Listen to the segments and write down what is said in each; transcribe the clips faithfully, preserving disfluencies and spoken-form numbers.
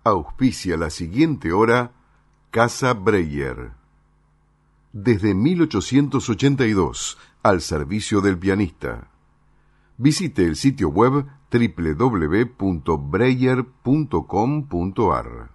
Auspicia la siguiente hora Casa Breyer. Desde mil ochocientos ochenta y dos, al servicio del pianista. Visite el sitio web doble u doble u doble u punto breyer punto com punto a r.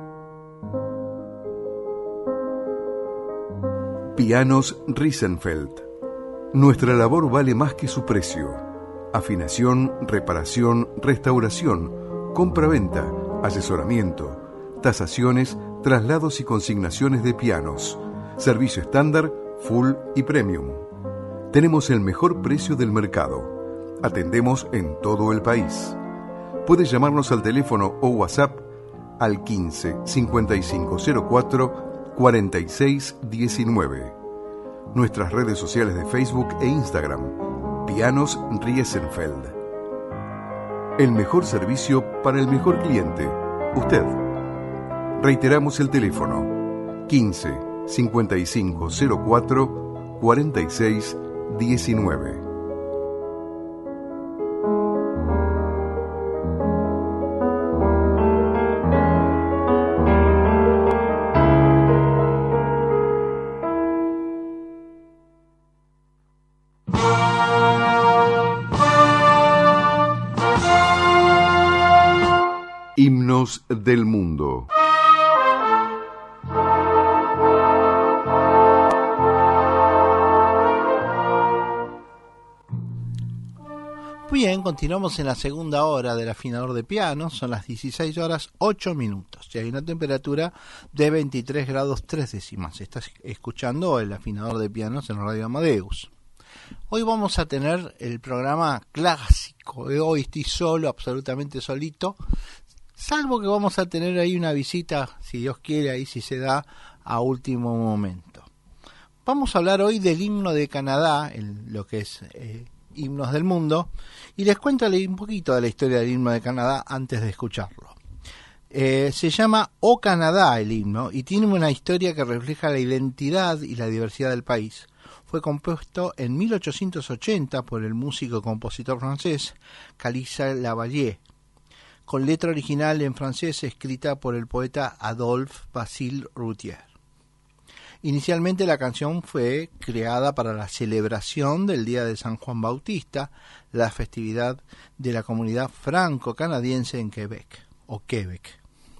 Pianos Riesenfeld. Nuestra labor vale más que su precio. Afinación, reparación, restauración, compra-venta, asesoramiento, tasaciones, traslados y consignaciones de pianos. Servicio estándar, full y premium. Tenemos el mejor precio del mercado. Atendemos en todo el país. Puede llamarnos al teléfono o WhatsApp al quince, cincuenta y cinco cero cuatro, cuarenta y seis diecinueve. Nuestras redes sociales de Facebook e Instagram, Pianos Riesenfeld. El mejor servicio para el mejor cliente, usted. Reiteramos el teléfono, quince, cincuenta y cinco cero cuatro, cuarenta y seis diecinueve. Himnos del mundo. Bien, continuamos en la segunda hora del afinador de piano. Son las dieciséis horas ocho minutos y hay una temperatura de veintitrés grados tres décimas. Estás escuchando el afinador de pianos en Radio Amadeus. Hoy vamos a tener el programa clásico. Hoy estoy solo, absolutamente solito, salvo que vamos a tener ahí una visita, si Dios quiere, ahí si se da, a último momento. Vamos a hablar hoy del himno de Canadá, el, lo que es eh, himnos del mundo, y les cuento un poquito de la historia del himno de Canadá antes de escucharlo. Eh, se llama O Canadá el himno y tiene una historia que refleja la identidad y la diversidad del país. Fue compuesto en mil ochocientos ochenta por el músico y compositor francés Calixte Lavallée, con letra original en francés escrita por el poeta Adolphe Basile Routier. Inicialmente la canción fue creada para la celebración del Día de San Juan Bautista, la festividad de la comunidad franco-canadiense en Quebec, o Quebec.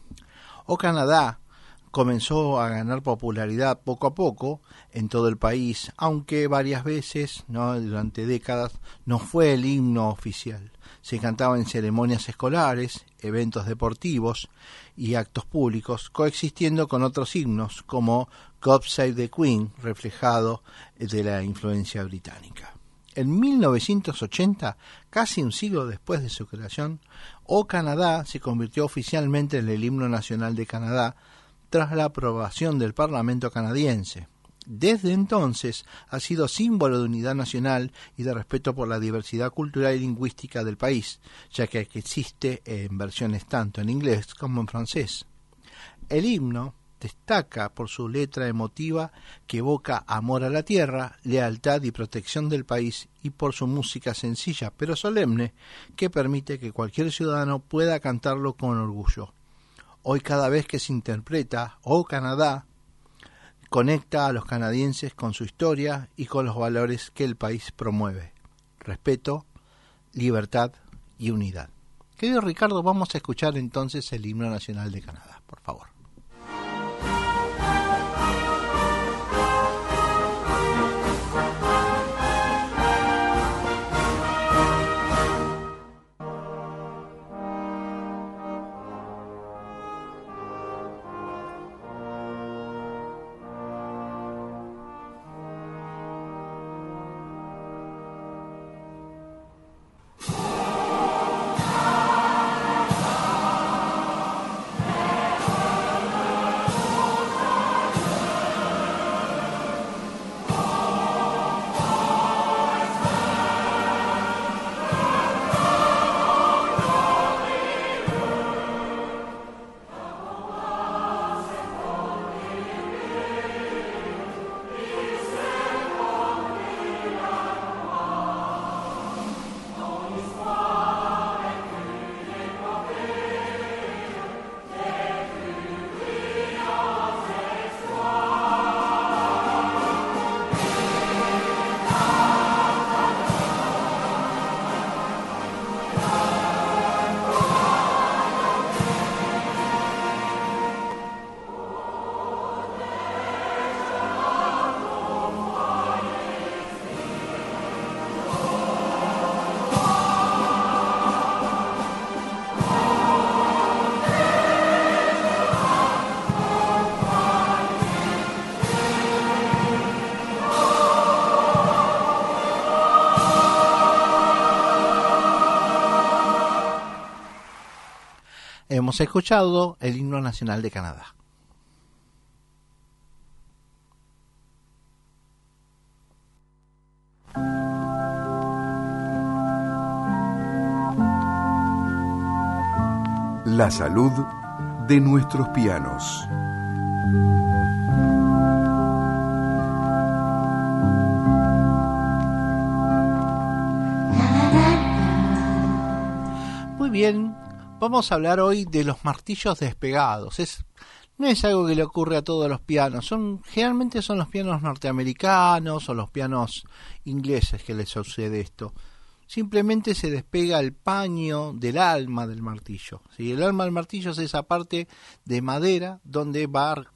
O Canadá comenzó a ganar popularidad poco a poco en todo el país, aunque varias veces, ¿no?, durante décadas, no fue el himno oficial. Se cantaba en ceremonias escolares, eventos deportivos y actos públicos, coexistiendo con otros himnos como God Save the Queen, reflejado de la influencia británica. En mil novecientos ochenta, casi un siglo después de su creación, O Canadá se convirtió oficialmente en el himno nacional de Canadá tras la aprobación del Parlamento canadiense. Desde entonces ha sido símbolo de unidad nacional y de respeto por la diversidad cultural y lingüística del país, ya que existe en versiones tanto en inglés como en francés. El himno destaca por su letra emotiva que evoca amor a la tierra, lealtad y protección del país, y por su música sencilla pero solemne que permite que cualquier ciudadano pueda cantarlo con orgullo. Hoy, cada vez que se interpreta O Canadá, conecta a los canadienses con su historia y con los valores que el país promueve: respeto, libertad y unidad. Querido Ricardo, vamos a escuchar entonces el himno nacional de Canadá, por favor. hemos escuchado el himno nacional de Canadá. La salud de nuestros pianos. Muy bien, vamos a hablar hoy de los martillos despegados. Es, no es algo que le ocurre a todos los pianos, son generalmente son los pianos norteamericanos o los pianos ingleses que les sucede esto. Simplemente se despega el paño del alma del martillo. ¿Sí? El alma del martillo es esa parte de madera donde va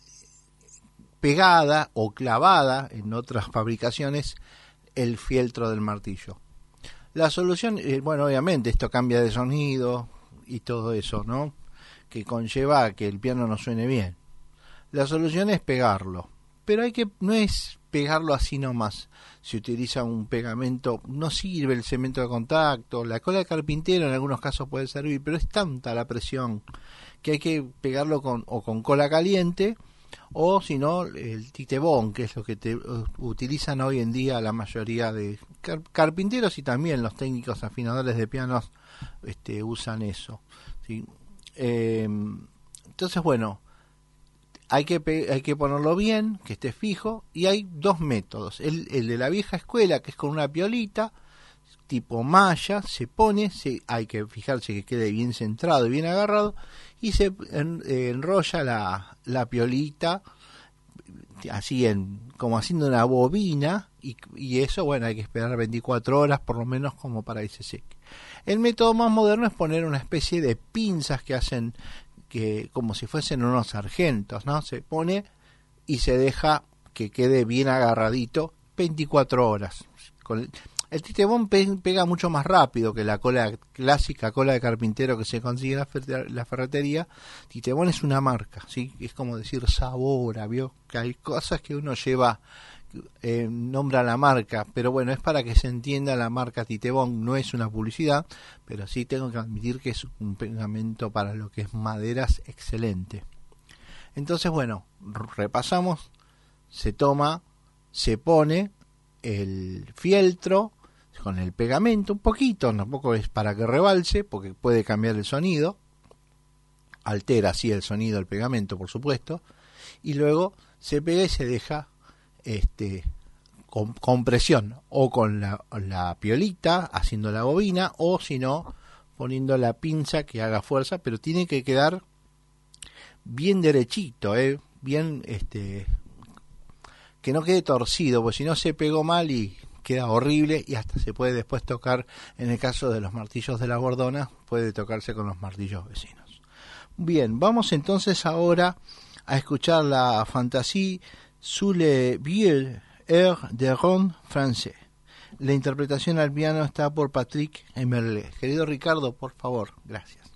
pegada o clavada en otras fabricaciones el fieltro del martillo. La solución, eh, bueno, obviamente esto cambia de sonido y todo eso, ¿no? Que conlleva a que el piano no suene bien. La solución es pegarlo, pero hay que no es pegarlo así nomás. Se utiliza un pegamento, no sirve el cemento de contacto, la cola de carpintero en algunos casos puede servir, pero es tanta la presión que hay que pegarlo con o con cola caliente o si no el titebón, que es lo que te, uh, utilizan hoy en día la mayoría de car- carpinteros y también los técnicos afinadores de pianos este, usan eso, ¿sí? Eh, entonces bueno, Hay que, pe- hay que ponerlo bien, que esté fijo, y hay dos métodos. El, el de la vieja escuela, que es con una piolita, tipo malla, se pone, se, hay que fijarse que quede bien centrado y bien agarrado, y se en, eh, enrolla la, la piolita, así en como haciendo una bobina, y, y eso, bueno, hay que esperar veinticuatro horas por lo menos como para que se seque. El método más moderno es poner una especie de pinzas que hacen que como si fuesen unos sargentos, ¿no? Se pone y se deja que quede bien agarradito veinticuatro horas. Con el, el titebón pe, pega mucho más rápido que la cola clásica, cola de carpintero que se consigue en la, fer, la ferretería. Titebón es una marca, ¿sí? Es como decir Sabora, ¿vio? Que hay cosas que uno lleva, eh, nombra la marca, pero bueno, es para que se entienda la marca Titebón, no es una publicidad, pero sí tengo que admitir que es un pegamento para lo que es maderas excelente. Entonces bueno, repasamos, se toma, se pone el fieltro con el pegamento un poquito, tampoco es para que rebalse, porque puede cambiar el sonido, altera así el sonido del pegamento por supuesto, y luego se pega y se deja este con, con presión o con la, la piolita haciendo la bobina o si no poniendo la pinza que haga fuerza, pero tiene que quedar bien derechito, ¿eh? Bien este que no quede torcido, porque si no se pegó mal y queda horrible y hasta se puede después tocar, en el caso de los martillos de la Bordona, puede tocarse con los martillos vecinos. Bien, vamos entonces ahora a escuchar la Fantasie sous le vieux air de Ron francés. La interpretación al piano está por Patrick Emerle. Querido Ricardo, por favor, gracias.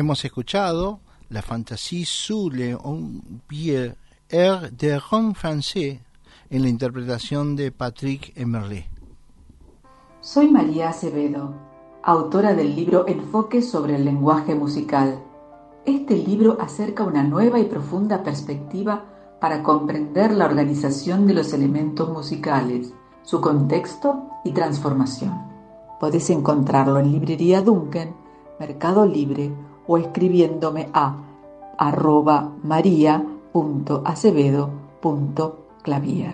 hemos escuchado la Fantasie sous les bières air de Rhum français en la interpretación de Patrick Emerlé. Soy María Acevedo, autora del libro Enfoque sobre el lenguaje musical. Este libro acerca una nueva y profunda perspectiva para comprender la organización de los elementos musicales, su contexto y transformación. Podés encontrarlo en Librería Duncan, Mercado Libre o escribiéndome a arroba maria punto acevedo punto clavier.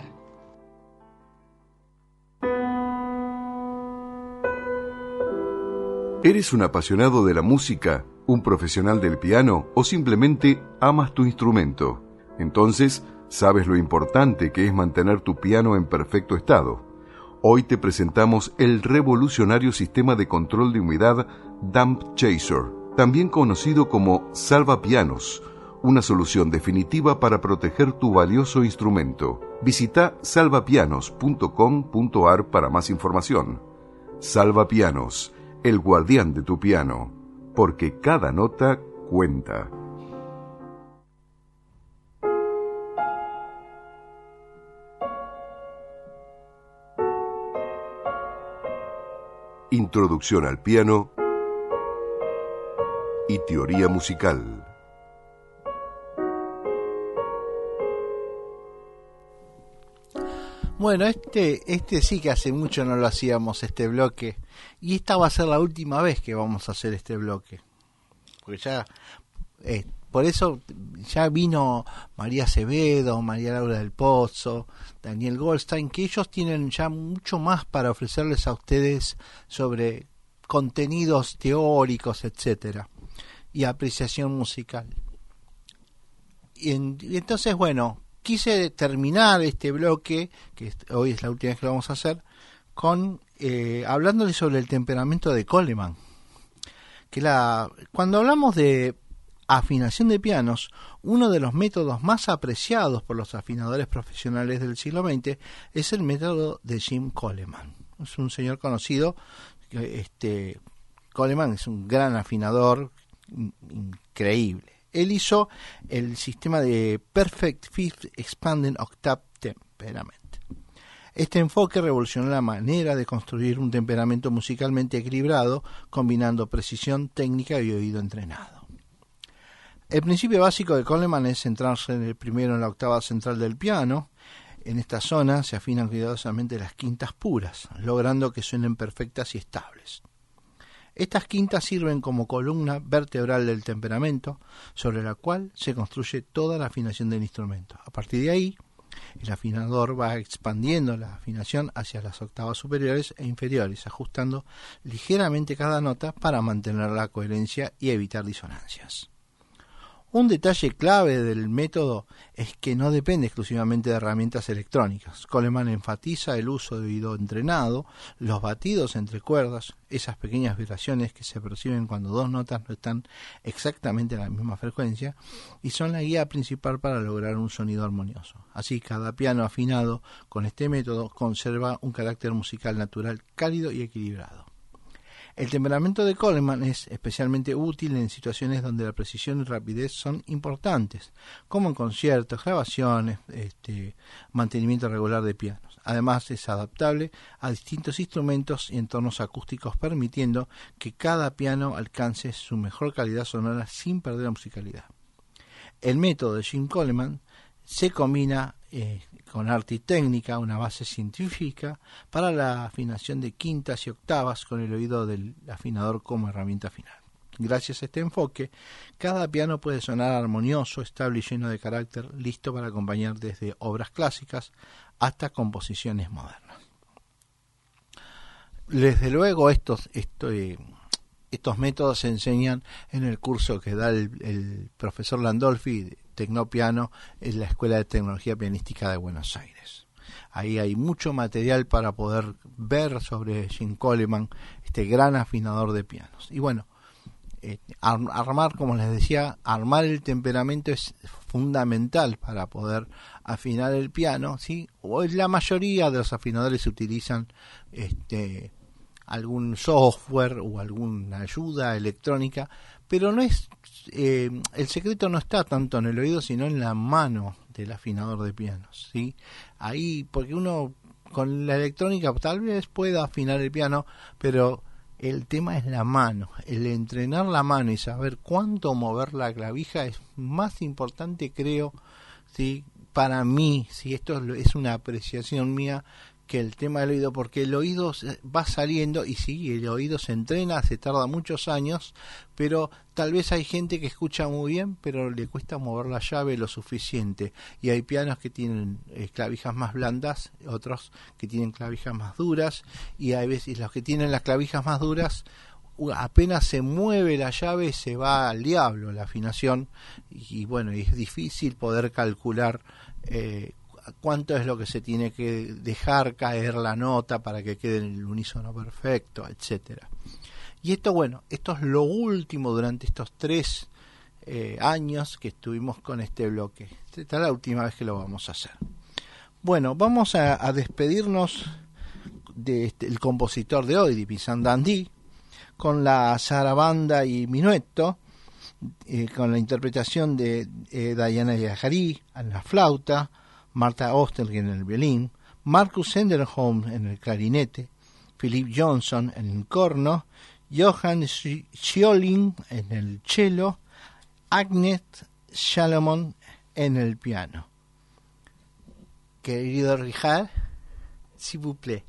¿Eres un apasionado de la música, un profesional del piano o simplemente amas tu instrumento? Entonces, sabes lo importante que es mantener tu piano en perfecto estado. Hoy te presentamos el revolucionario sistema de control de humedad Damp Chaser, también conocido como Salvapianos, una solución definitiva para proteger tu valioso instrumento. Visita salvapianos punto com punto a r para más información. Salvapianos, el guardián de tu piano, porque cada nota cuenta. Introducción al piano y teoría musical. Bueno, este, este sí que hace mucho no lo hacíamos, este bloque, y esta va a ser la última vez que vamos a hacer este bloque, porque ya, eh, por eso ya vino María Acevedo, María Laura del Pozo, Daniel Goldstein, que ellos tienen ya mucho más para ofrecerles a ustedes sobre contenidos teóricos, etcétera, y apreciación musical. Y, en, y entonces, bueno, quise terminar este bloque, que hoy es la última vez que lo vamos a hacer, con eh, hablándoles sobre el temperamento de Coleman. Que la, cuando hablamos de afinación de pianos, uno de los métodos más apreciados por los afinadores profesionales del siglo veinte es el método de Jim Coleman. Es un señor conocido, este Coleman es un gran afinador, increíble. Él hizo el sistema de Perfect Fifth Expanding Octave Temperament. Este enfoque revolucionó la manera de construir un temperamento musicalmente equilibrado, combinando precisión, técnica y oído entrenado. El principio básico de Coleman es centrarse en el primero en la octava central del piano. En esta zona se afinan cuidadosamente las quintas puras, logrando que suenen perfectas y estables. Estas quintas sirven como columna vertebral del temperamento, sobre la cual se construye toda la afinación del instrumento. A partir de ahí, el afinador va expandiendo la afinación hacia las octavas superiores e inferiores, ajustando ligeramente cada nota para mantener la coherencia y evitar disonancias. Un detalle clave del método es que no depende exclusivamente de herramientas electrónicas. Coleman enfatiza el uso de oído entrenado, los batidos entre cuerdas, esas pequeñas vibraciones que se perciben cuando dos notas no están exactamente en la misma frecuencia, y son la guía principal para lograr un sonido armonioso. Así, cada piano afinado con este método conserva un carácter musical natural, cálido y equilibrado. El temperamento de Coleman es especialmente útil en situaciones donde la precisión y rapidez son importantes, como en conciertos, grabaciones, este, mantenimiento regular de pianos. Además, es adaptable a distintos instrumentos y entornos acústicos, permitiendo que cada piano alcance su mejor calidad sonora sin perder la musicalidad. El método de Jim Coleman se combina eh, con arte y técnica, una base científica para la afinación de quintas y octavas con el oído del afinador como herramienta final. Gracias a este enfoque, cada piano puede sonar armonioso, estable y lleno de carácter, listo para acompañar desde obras clásicas hasta composiciones modernas. Desde luego, estos, esto, eh, estos métodos se enseñan en el curso que da el, el profesor Landolfi, Tecnopiano, en la Escuela de Tecnología Pianística de Buenos Aires. Ahí hay mucho material para poder ver sobre Jim Coleman, este gran afinador de pianos. Y bueno, eh, armar, como les decía, armar el temperamento es fundamental para poder afinar el piano, ¿sí? O la mayoría de los afinadores utilizan este algún software o alguna ayuda electrónica pero no es eh, el secreto no está tanto en el oído, sino en la mano del afinador de pianos, ¿sí? Ahí, porque uno con la electrónica tal vez pueda afinar el piano, pero el tema es la mano, el entrenar la mano y saber cuánto mover la clavija es más importante, creo, ¿sí? Para mí, si esto es una apreciación mía, que el tema del oído, porque el oído va saliendo y sí, el oído se entrena, se tarda muchos años, pero tal vez hay gente que escucha muy bien, pero le cuesta mover la llave lo suficiente, y hay pianos que tienen eh, clavijas más blandas, otros que tienen clavijas más duras, y hay veces los que tienen las clavijas más duras, apenas se mueve la llave se va al diablo la afinación, y, y bueno, es difícil poder calcular eh, cuánto es lo que se tiene que dejar caer la nota para que quede en el unísono perfecto, etcétera. Y esto, bueno, esto es lo último durante estos tres eh, años que estuvimos con este bloque. Esta es la última vez que lo vamos a hacer. Bueno, vamos a, a despedirnos del este, el compositor de hoy, Dipisand Dandí, con la zarabanda y minueto, eh, con la interpretación de eh, Diana Yajari en la flauta, Martha Ostergen en el violín, Marcus Enderholm en el clarinete, Philip Johnson en el corno, Johan Schiolin en el cello, Agnes Salomon en el piano. Querido Richard, s'il vous plaît.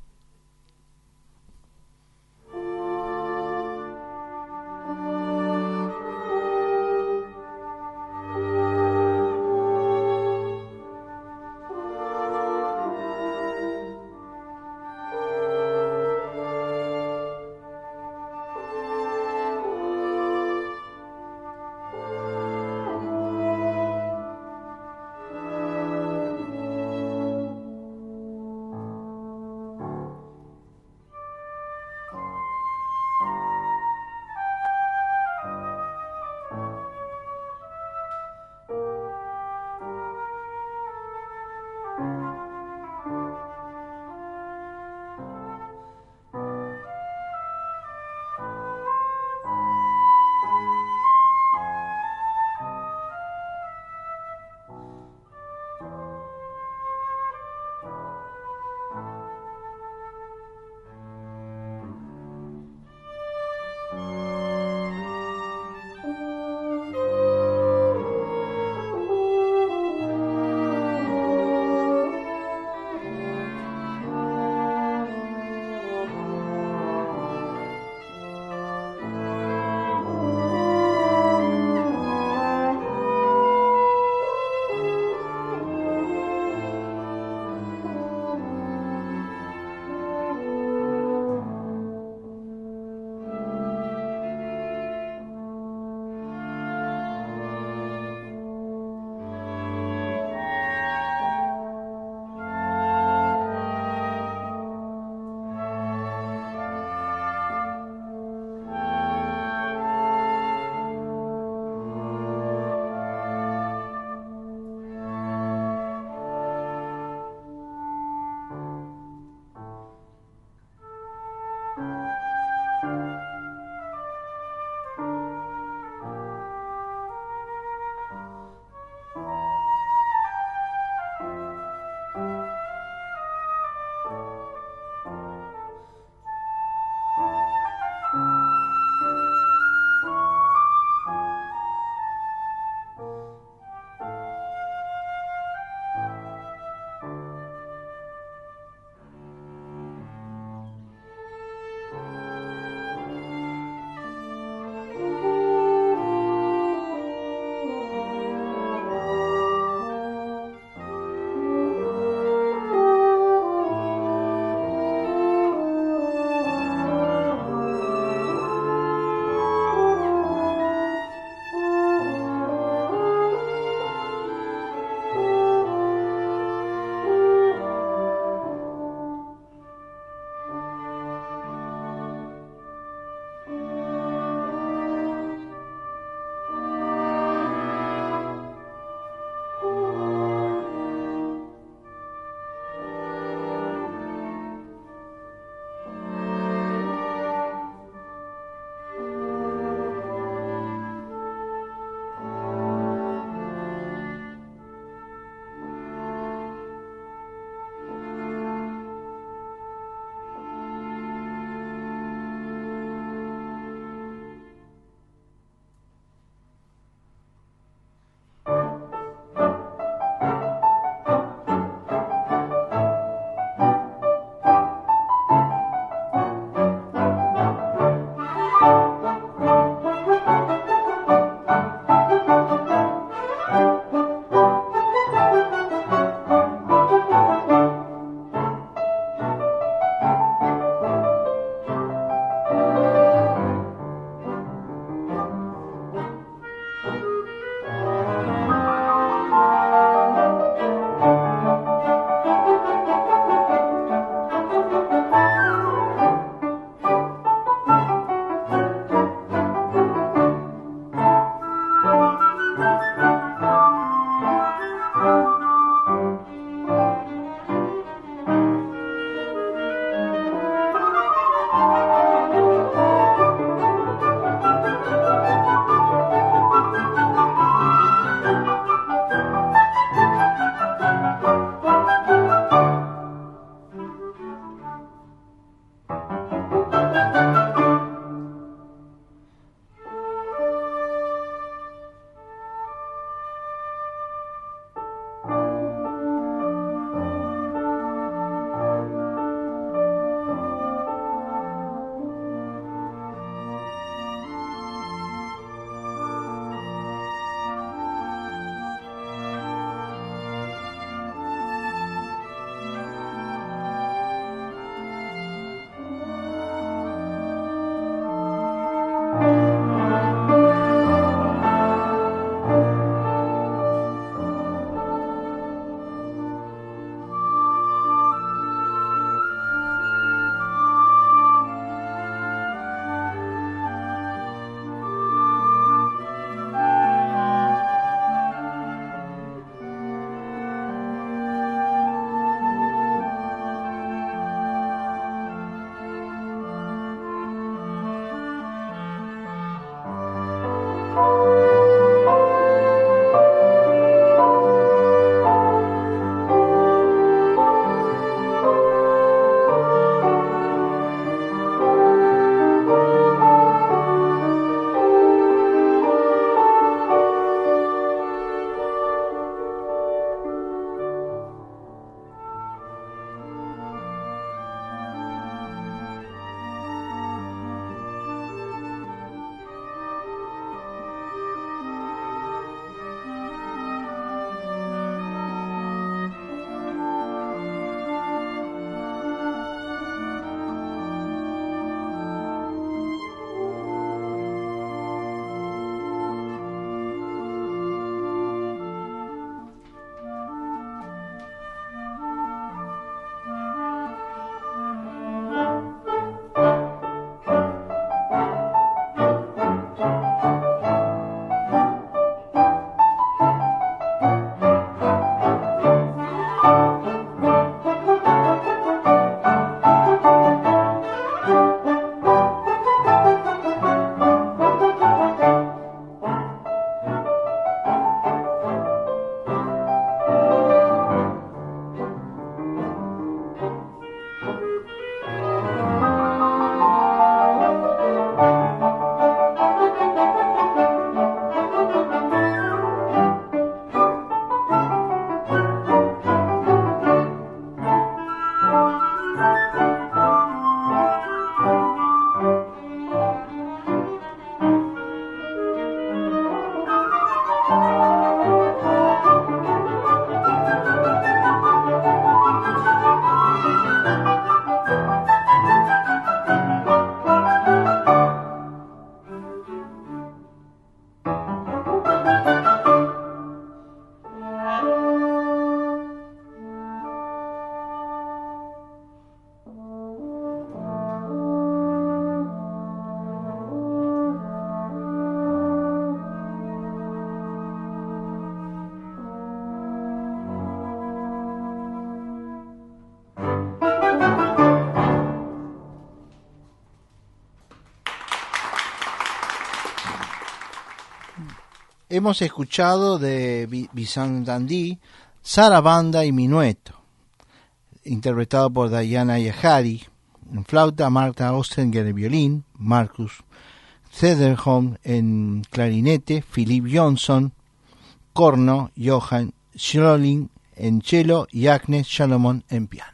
hemos escuchado de Vincent Dandy, Sarabanda y Minueto, interpretado por Diana Yahari. En flauta, Martha Osterger en violín, Marcus Cederholm en clarinete, Philip Johnson, corno, Johann Schlöling en cello y Agnes Salomon en piano.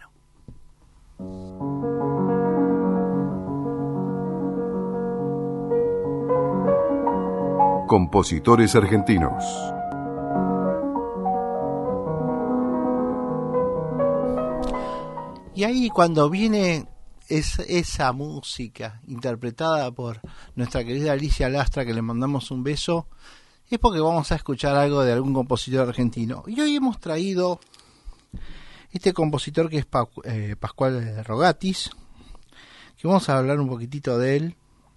Compositores argentinos. Y ahí cuando viene es, esa música interpretada por nuestra querida Alicia Lastra, que le mandamos un beso, es porque vamos a escuchar algo de algún compositor argentino. Y hoy hemos traído este compositor que es pa, eh, Pascual Rogatis, que vamos a hablar un poquitito de él.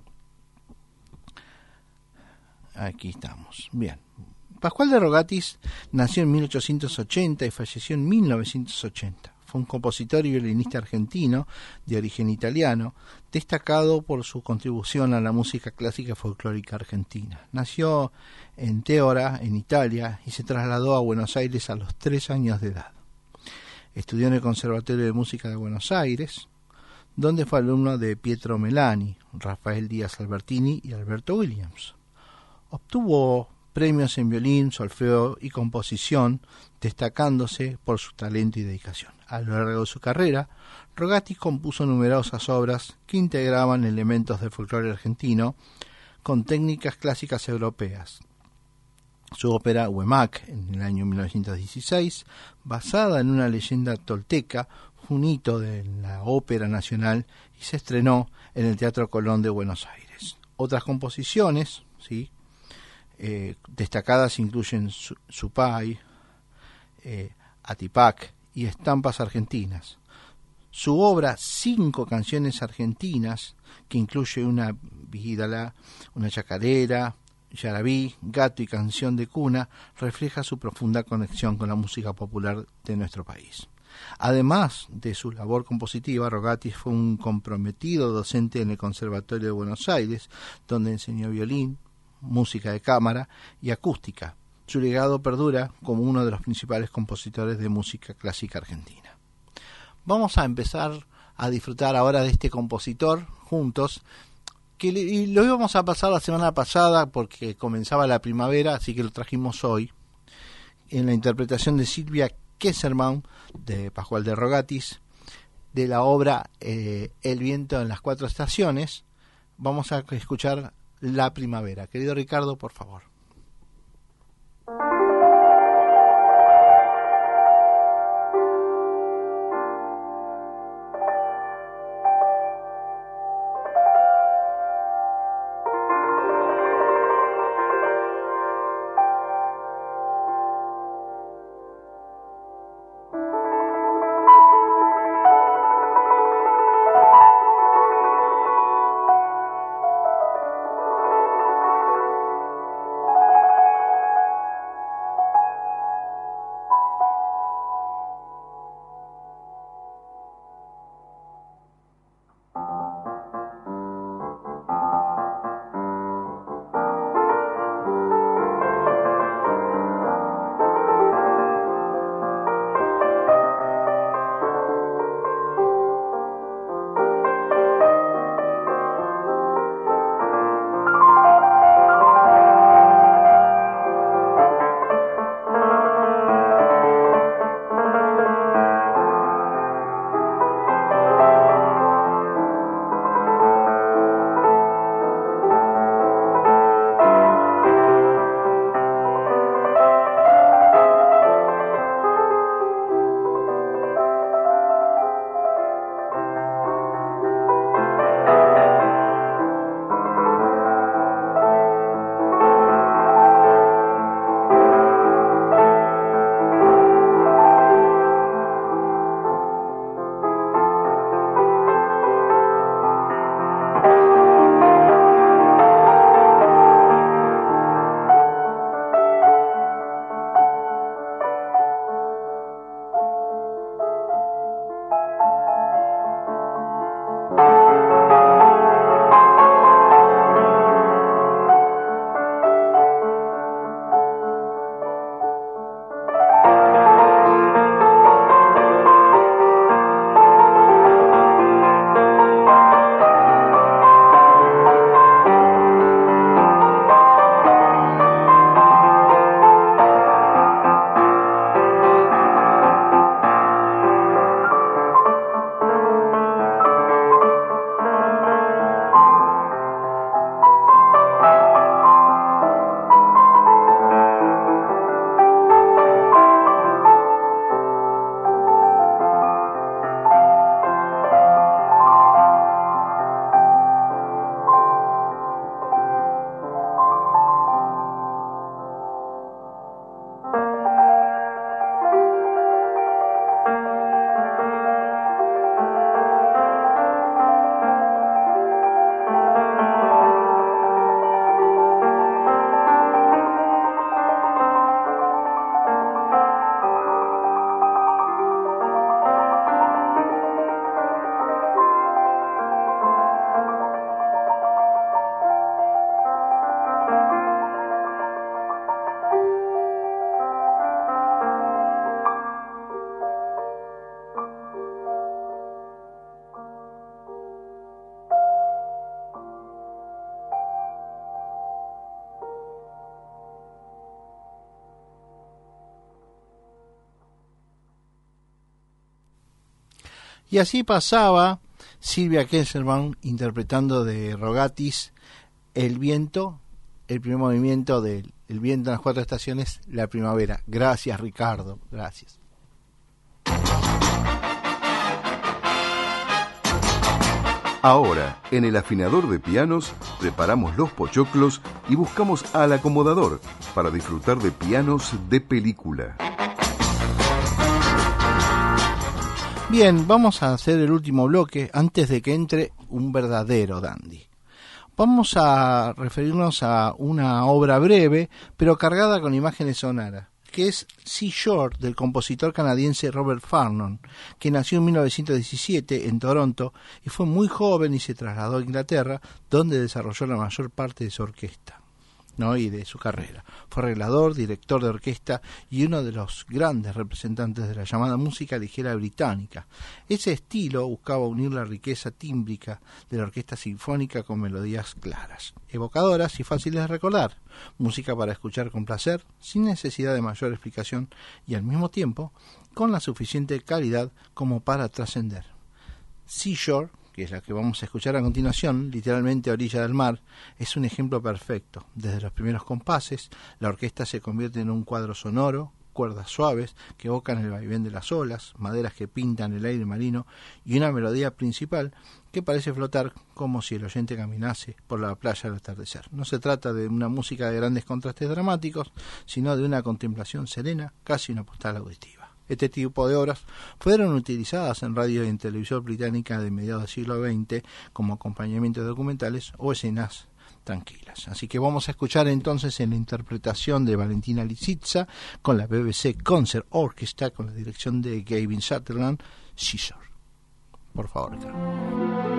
Aquí estamos, bien. Pascual de Rogatis nació en mil ochocientos ochenta y falleció en mil novecientos ochenta. Fue un compositor y violinista argentino de origen italiano, destacado por su contribución a la música clásica folclórica argentina. Nació en Teora, en Italia, y se trasladó a Buenos Aires a los tres años de edad. Estudió en el Conservatorio de Música de Buenos Aires, donde fue alumno de Pietro Melani, Rafael Díaz Albertini y Alberto Williams. Obtuvo premios en violín, solfeo y composición, destacándose por su talento y dedicación. A lo largo de su carrera, Rogatis compuso numerosas obras que integraban elementos del folclore argentino con técnicas clásicas europeas. Su ópera Huemac, en el año mil novecientos dieciséis, basada en una leyenda tolteca, fue un hito de la Ópera Nacional y se estrenó en el Teatro Colón de Buenos Aires. Otras composiciones, ¿sí?, Eh, destacadas incluyen Supay, eh, Atipac y Estampas Argentinas. Su obra Cinco Canciones Argentinas, que incluye una vigídala, una chacarera, yarabí, gato y canción de cuna, refleja su profunda conexión con la música popular de nuestro país. Además de su labor compositiva, Rogatis fue un comprometido docente en el Conservatorio de Buenos Aires, donde enseñó violín, música de cámara y acústica. Su legado perdura como uno de los principales compositores de música clásica argentina. Vamos a empezar a disfrutar ahora de este compositor juntos, que le, y lo íbamos a pasar la semana pasada porque comenzaba la primavera, así que lo trajimos hoy, en la interpretación de Silvia Kesselman, de Pascual de Rogatis, de la obra eh, El viento en las cuatro estaciones. Vamos a escuchar La primavera. Querido Ricardo, por favor. Y así pasaba Silvia Kesselman interpretando de Rogatis El viento, el primer movimiento del El viento en las cuatro estaciones, la primavera. Gracias, Ricardo, gracias. Ahora, en el afinador de pianos, preparamos los pochoclos y buscamos al acomodador para disfrutar de pianos de película. Bien, vamos a hacer el último bloque antes de que entre un verdadero dandy. Vamos a referirnos a una obra breve, pero cargada con imágenes sonoras, que es Seashore, del compositor canadiense Robert Farnon, que nació en mil novecientos diecisiete en Toronto y fue muy joven y se trasladó a Inglaterra, donde desarrolló la mayor parte de su orquesta, ¿no? y de su carrera. Fue arreglador, director de orquesta y uno de los grandes representantes de la llamada música ligera británica. Ese estilo buscaba unir la riqueza tímbrica de la orquesta sinfónica con melodías claras, evocadoras y fáciles de recordar, música para escuchar con placer, sin necesidad de mayor explicación y al mismo tiempo con la suficiente calidad como para trascender. Seashore, que es la que vamos a escuchar a continuación, literalmente orilla del mar, es un ejemplo perfecto. Desde los primeros compases, la orquesta se convierte en un cuadro sonoro, cuerdas suaves que evocan el vaivén de las olas, maderas que pintan el aire marino y una melodía principal que parece flotar como si el oyente caminase por la playa al atardecer. No se trata de una música de grandes contrastes dramáticos, sino de una contemplación serena, casi una postal auditiva. Este tipo de obras fueron utilizadas en radio y en televisión británica de mediados del siglo veinte como acompañamiento de documentales o escenas tranquilas. Así que vamos a escuchar entonces en la interpretación de Valentina Lisitsa con la B B C Concert Orchestra con la dirección de Gavin Sutherland, Seashore. Por favor, Carlos.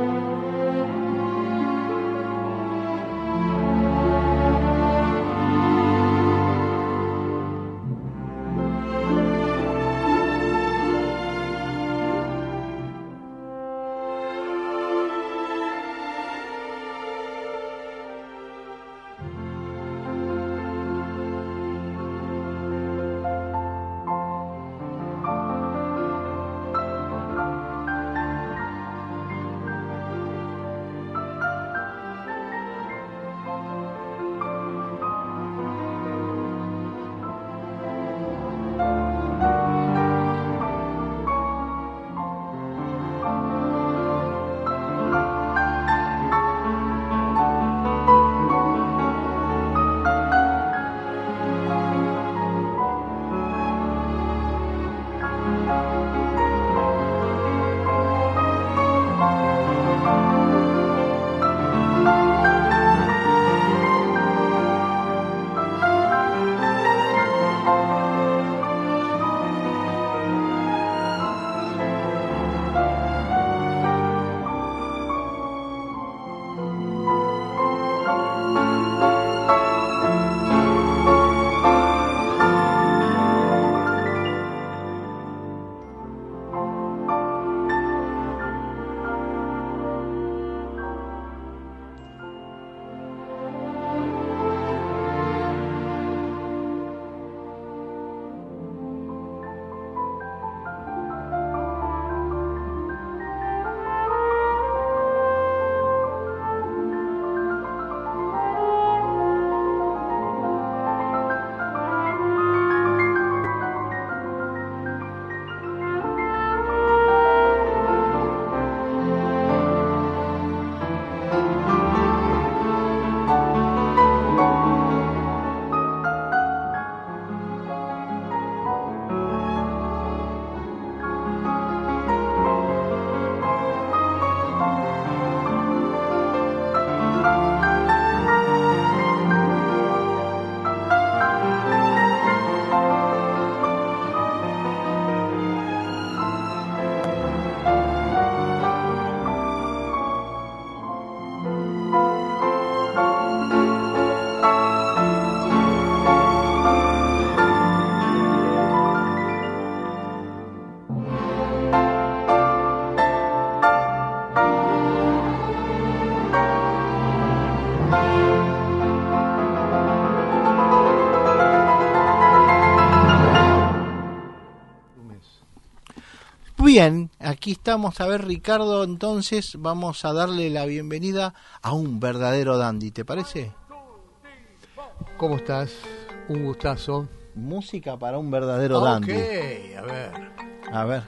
Bien, aquí estamos. A ver, Ricardo, entonces vamos a darle la bienvenida a un verdadero dandy, ¿te parece? ¿Cómo estás? Un gustazo. Música para un verdadero Ok, dandy. a ver. A ver.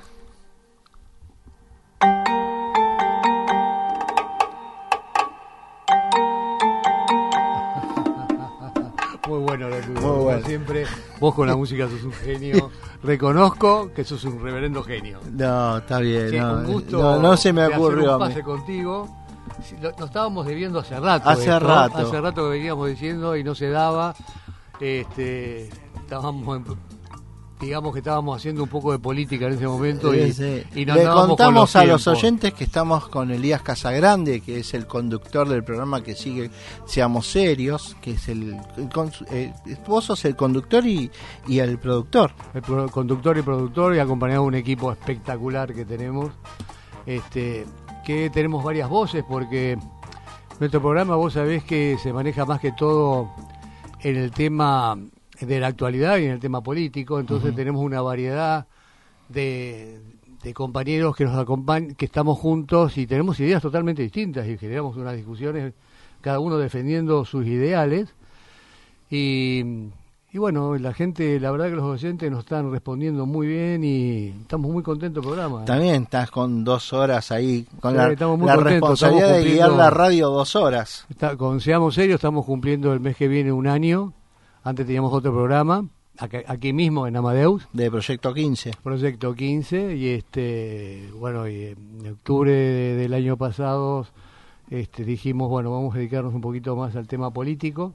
Muy bueno lo tuyo, Muy como bueno. siempre. Vos con la música sos un genio. Reconozco que sos un reverendo genio. No, está bien. Sí, no, un gusto no, no se me de hacer ocurrió un a mí. pase contigo. Sí, lo- Nos estábamos debiendo hace rato. Hace esto, rato. Hace rato que veníamos diciendo y no se daba. Este, estábamos, en- digamos que estábamos haciendo un poco de política en ese momento y, Sí, sí. y nos Le andábamos con contamos los a los tiempos. oyentes que estamos con Elías Casagrande, que es el conductor del programa que sigue Seamos Serios, que es el, el cons- eh, vos sos el conductor y, y el productor. El pro- conductor y productor, y acompañado de un equipo espectacular que tenemos, este, que tenemos varias voces, porque nuestro programa, vos sabés que se maneja más que todo en el tema de la actualidad y en el tema político, entonces uh-huh. tenemos una variedad de, de compañeros que nos acompañan, que estamos juntos y tenemos ideas totalmente distintas y generamos unas discusiones, cada uno defendiendo sus ideales. Y, y bueno, la gente, la verdad que los oyentes nos están respondiendo muy bien y estamos muy contentos del programa. También estás con dos horas ahí, con Sí, la, estamos muy la contentos, responsabilidad estamos de guiar cumpliendo- la radio dos horas. Está, con Seamos Serios estamos cumpliendo el mes que viene un año. Antes teníamos otro programa, aquí, aquí mismo en Amadeus, De Proyecto quince. Proyecto quince, y este bueno, y en octubre de- del año pasado este, dijimos, bueno, vamos a dedicarnos un poquito más al tema político.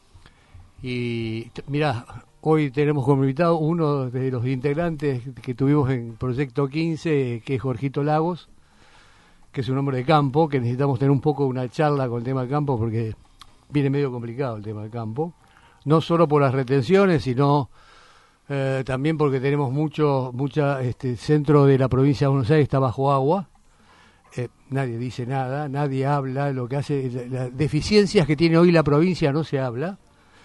Y t- mirá, hoy tenemos como invitado uno de los integrantes que tuvimos en Proyecto quince, que es Jorgito Lagos, que es un hombre de campo, que necesitamos tener un poco una charla con el tema del campo porque viene medio complicado el tema del campo. No solo por las retenciones, sino eh, también porque tenemos mucho, mucha, este centro de la provincia de Buenos Aires está bajo agua. Eh, nadie dice nada, nadie habla. Lo que hace, las deficiencias que tiene hoy la provincia no se habla.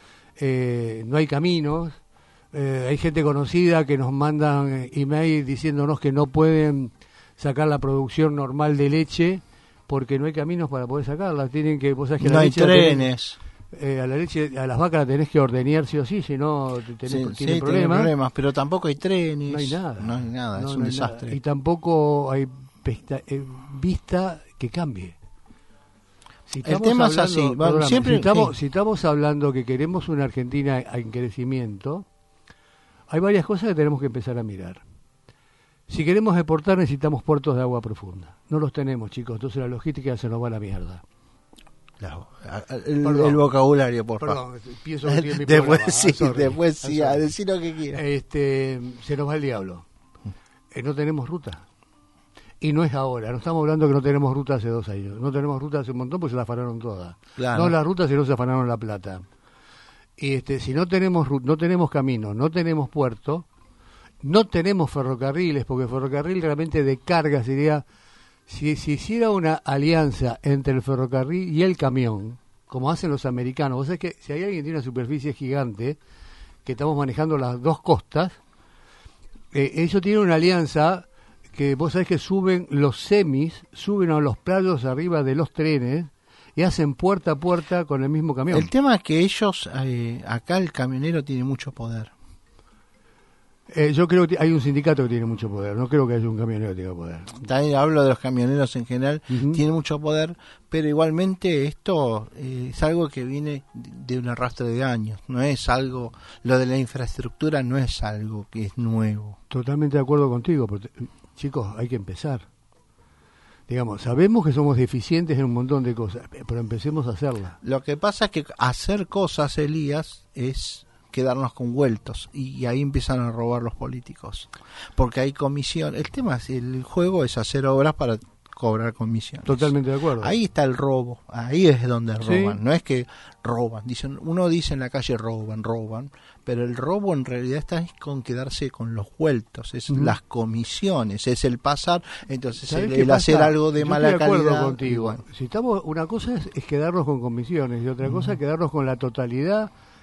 Eh, no hay caminos. Eh, hay gente conocida que nos mandan email diciéndonos que no pueden sacar la producción normal de leche porque no hay caminos para poder sacarla. Tienen que, vos sabés que No la hay leche la tenés- trenes. eh, a la leche, a las vacas la tenés que ordeñar sí o sí, si no te- tenés, Sí, tienen sí, tienen problemas. problemas, pero tampoco hay trenes. No hay nada. No hay nada, No, es no un hay desastre. nada. Y tampoco hay pesta- eh, vista que cambie. Si El estamos tema es hablando- así, bueno, perdóname, siempre- si estamos, sí. si estamos hablando que queremos una Argentina en crecimiento, hay varias cosas que tenemos que empezar a mirar. Si queremos exportar necesitamos puertos de agua profunda. No los tenemos, chicos, entonces la logística se nos va a la mierda. La- el, Perdón. el vocabulario, por favor. Perdón, pienso que tiene mi Después programa, sí, ah, sorry. después sí, Ah, a sorry. decir lo que quieras. Este, se nos va el diablo. Eh, no tenemos ruta. Y no es ahora, no estamos hablando que no tenemos ruta hace dos años. No tenemos ruta hace un montón porque se la afanaron todas. Claro. No las rutas, sino se afanaron la plata. Y este, si no tenemos ru- no tenemos camino, no tenemos puerto, no tenemos ferrocarriles, porque ferrocarril realmente de carga sería, si se hiciera una alianza entre el ferrocarril y el camión, como hacen los americanos. Vos sabés que si hay alguien que tiene una superficie gigante, que estamos manejando las dos costas, eh, ellos tienen una alianza que vos sabés que suben los semis, suben a los playos arriba de los trenes y hacen puerta a puerta con el mismo camión. El tema es que ellos, eh, acá el camionero tiene mucho poder. Eh, yo creo que hay un sindicato que tiene mucho poder, no creo que haya un camionero que tenga poder. También hablo de los camioneros en general, Ujú. tiene mucho poder, pero igualmente esto eh, es algo que viene de un arrastre de años, no es algo, lo de la infraestructura no es algo que es nuevo. Totalmente de acuerdo contigo, pero te- chicos, hay que empezar. Digamos, sabemos que somos deficientes en un montón de cosas, pero empecemos a hacerlas. Lo que pasa es que hacer cosas, Elías, es quedarnos con vueltos y ahí empiezan a robar los políticos, porque hay comisión. El tema es, el juego es hacer obras para cobrar comisiones. Totalmente de acuerdo. Ahí está el robo, ahí es donde Sí. roban, no es que roban, dicen, uno dice en la calle roban, roban, pero el robo en realidad está con quedarse con los vueltos, es Ujú. las comisiones, es el pasar, entonces ¿Sabés el, qué el pasa? hacer algo de Yo mala estoy de acuerdo calidad. contigo. y bueno. Si estamos, una cosa es, es quedarnos con comisiones y otra cosa es quedarnos con la totalidad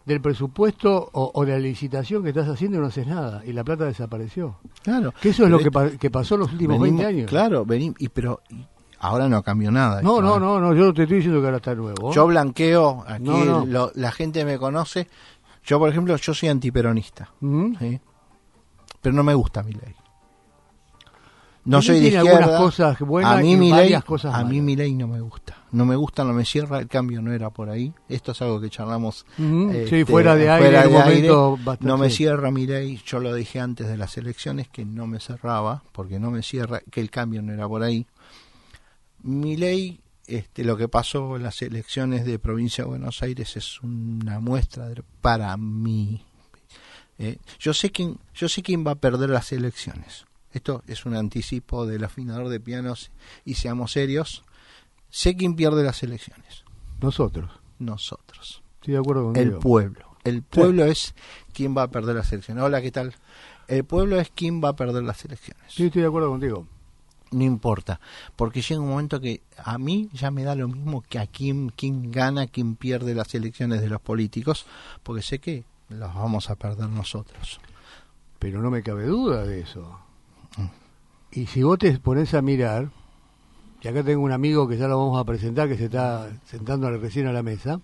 del presupuesto o, o de la licitación que estás haciendo y no haces nada, y la plata desapareció. Claro. Que eso es lo que, pa- que pasó los últimos venimos, veinte años. Claro, venimos, y, pero y ahora no cambió nada. No, esto, no, ¿eh? no, no, yo no te estoy diciendo que ahora está nuevo. Yo blanqueo, aquí No, no. lo- la gente me conoce. Yo, por ejemplo, yo soy antiperonista, ¿Mm? ¿sí? Pero no me gusta Milei. No Milei soy de tiene izquierda. algunas cosas buenas a mí y Milei, varias cosas a mí malas. Milei no me gusta. No me gusta, no me cierra, el cambio no era por ahí. Esto es algo que charlamos. Ujú, este, sí, fuera de aire, fuera en un de aire. momento bastante. No me cierra Milei, yo lo dije antes de las elecciones que no me cerraba, porque no me cierra, que el cambio no era por ahí. Milei, este, lo que pasó en las elecciones de provincia de Buenos Aires es una muestra de, para mí. Eh, yo sé quién, yo sé quién va a perder las elecciones. Esto es un anticipo del afinador de pianos y seamos serios. Sé quién pierde las elecciones. Nosotros. Nosotros. Estoy de acuerdo contigo. El pueblo. El pueblo es quien va a perder las elecciones. Hola, ¿qué tal? El pueblo es quien va a perder las elecciones. Sí, estoy de acuerdo contigo. No importa, porque llega un momento que a mí ya me da lo mismo que a quién, quién gana, quién pierde las elecciones de los políticos, porque sé que las vamos a perder nosotros. Pero no me cabe duda de eso. Y si vos te pones a mirar, y acá tengo un amigo que ya lo vamos a presentar, que se está sentando recién a la mesa,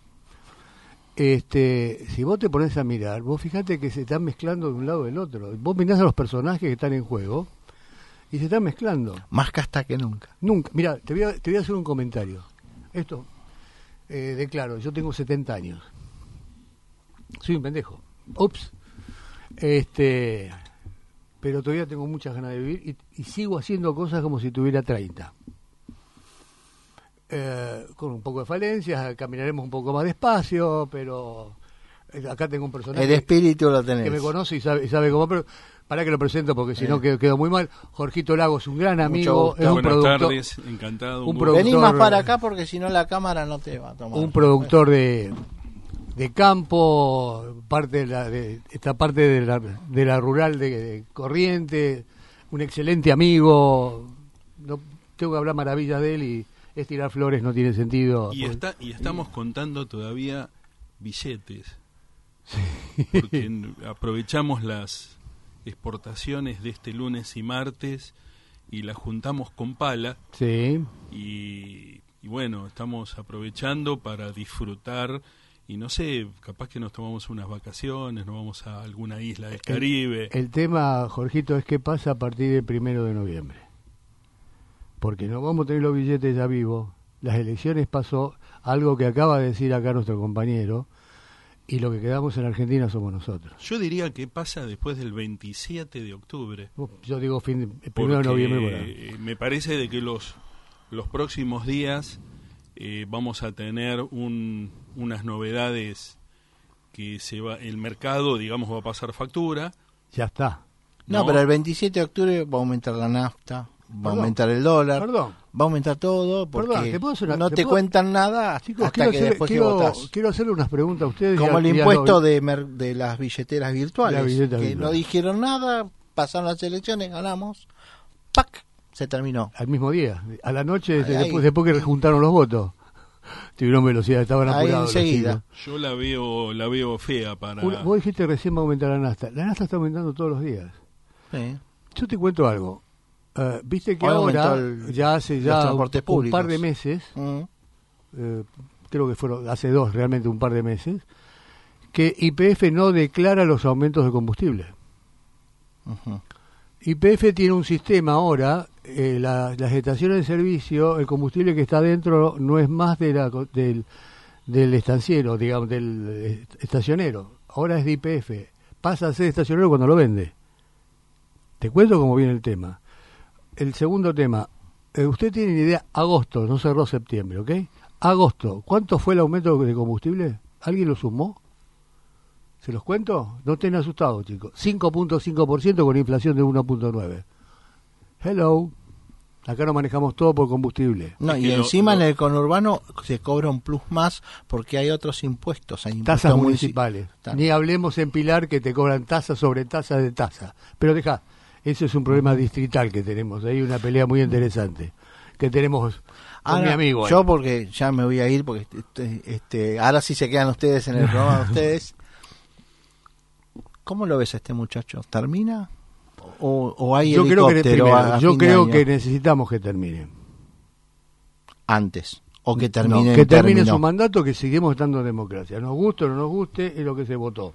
este, si vos te pones a mirar, vos fíjate que se están mezclando de un lado del otro. Vos mirás a los personajes que están en juego y se están mezclando. Más casta que nunca. Nunca. Mira, te voy a, te voy a hacer un comentario. Esto, eh, declaro, yo tengo setenta años. Soy un pendejo. Ups. Este, pero todavía tengo muchas ganas de vivir y, y sigo haciendo cosas como si tuviera treinta. Eh, con un poco de falencias, caminaremos un poco más despacio, pero eh, acá tengo un personaje El espíritu lo tenés. que me conoce y sabe, y sabe cómo, pero para que lo presento porque si Eh. no quedo, quedo muy mal. Jorgito Lago es un gran Mucho amigo, gusto. es un Buenas productor, tardes, encantado. un Un productor- Vení más para acá porque si no la cámara no te va a tomar. un productor de, de campo, parte de la, de, esta parte de la, de la rural de, de Corrientes, un excelente amigo. No tengo que hablar maravillas de él y es tirar flores, no tiene sentido. Y, Pues, está, y estamos contando todavía billetes. Porque en- aprovechamos las exportaciones de este lunes y martes y las juntamos con pala. sí. Y, y bueno, estamos aprovechando para disfrutar. Y no sé, capaz que nos tomamos unas vacaciones, nos vamos a alguna isla del Caribe. El tema, Jorgito, es qué pasa a partir del primero de noviembre. Porque no vamos a tener los billetes ya vivos. Las elecciones pasó, algo que acaba de decir acá nuestro compañero, y lo que quedamos en Argentina somos nosotros. Yo diría que pasa después del veintisiete de octubre. Yo digo fin de, el primero de Porque, noviembre por ahí. eh, me parece de que los, los próximos días eh, vamos a tener un, unas novedades que se va, el mercado, digamos, va a pasar factura. Ya está. No, ¿no? pero el veintisiete de octubre va a aumentar la nafta, va Perdón. a aumentar el dólar, Perdón. va a aumentar todo porque Perdón, ¿te puedo hacer una- no te te puedo- cuentan nada Chicos, hasta quiero, que hacer- después que quiero, votás. quiero hacerle unas preguntas a ustedes. Como ya- el ya impuesto lo- de, mer- de las billeteras virtuales, Las billeteras que virtuales. no dijeron nada, pasaron las elecciones, ganamos, ¡pac! Se terminó. Al mismo día, a la noche, Ahí, después, ahí. después que juntaron los votos. Tuvieron velocidad, estaban Ahí apurados. los enseguida. chicos. Yo la veo la veo fea para... Una- Vos dijiste recién va a aumentar la nafta. La nafta está aumentando todos los días. Sí. Yo te cuento algo. Eh, Viste que Hoy ahora, aumentó el- ya hace los ya un, transportes un públicos. par de meses, Mm. eh, creo que fueron hace dos, realmente un par de meses, que Y P F no declara los aumentos de combustible. Ujú. Y P F tiene un sistema ahora, eh, la- las estaciones de servicio, el combustible que está dentro no es más de la, co- del, del estanciero, digamos, del eh, estacionero. Ahora es de Y P F. Pasa a ser estacionero cuando lo vende. Te cuento cómo viene el tema. El segundo tema, eh, usted tiene una idea, agosto, no cerró septiembre, ¿ok? Agosto, ¿cuánto fue el aumento de combustible? ¿Alguien lo sumó? ¿Se los cuento? No estén asustados, chicos. cinco punto cinco por ciento con inflación de uno punto nueve. Hello. Acá no manejamos todo por combustible. No, Es y que lo- encima lo- en el conurbano se cobra un plus más porque hay otros impuestos. Hay impuestos Tasas munici- municipales. Ta- Ni hablemos en Pilar que te cobran tasas sobre tasas de tasa. Pero deja, eso es un problema distrital que tenemos. Hay una pelea muy interesante que tenemos con Ahora, mi amigo. ahí. yo porque ya me voy a ir porque este, este, ahora sí se quedan ustedes en el programa de ustedes. ¿Cómo lo ves a este muchacho? ¿Termina? ¿O, o hay yo creo que, helicóptero primero, a, a yo fin de creo año? que necesitamos que termine. Antes. O que termine. No, que termine terminó. su mandato, que seguimos estando en democracia. Nos guste o no nos guste, es lo que se votó.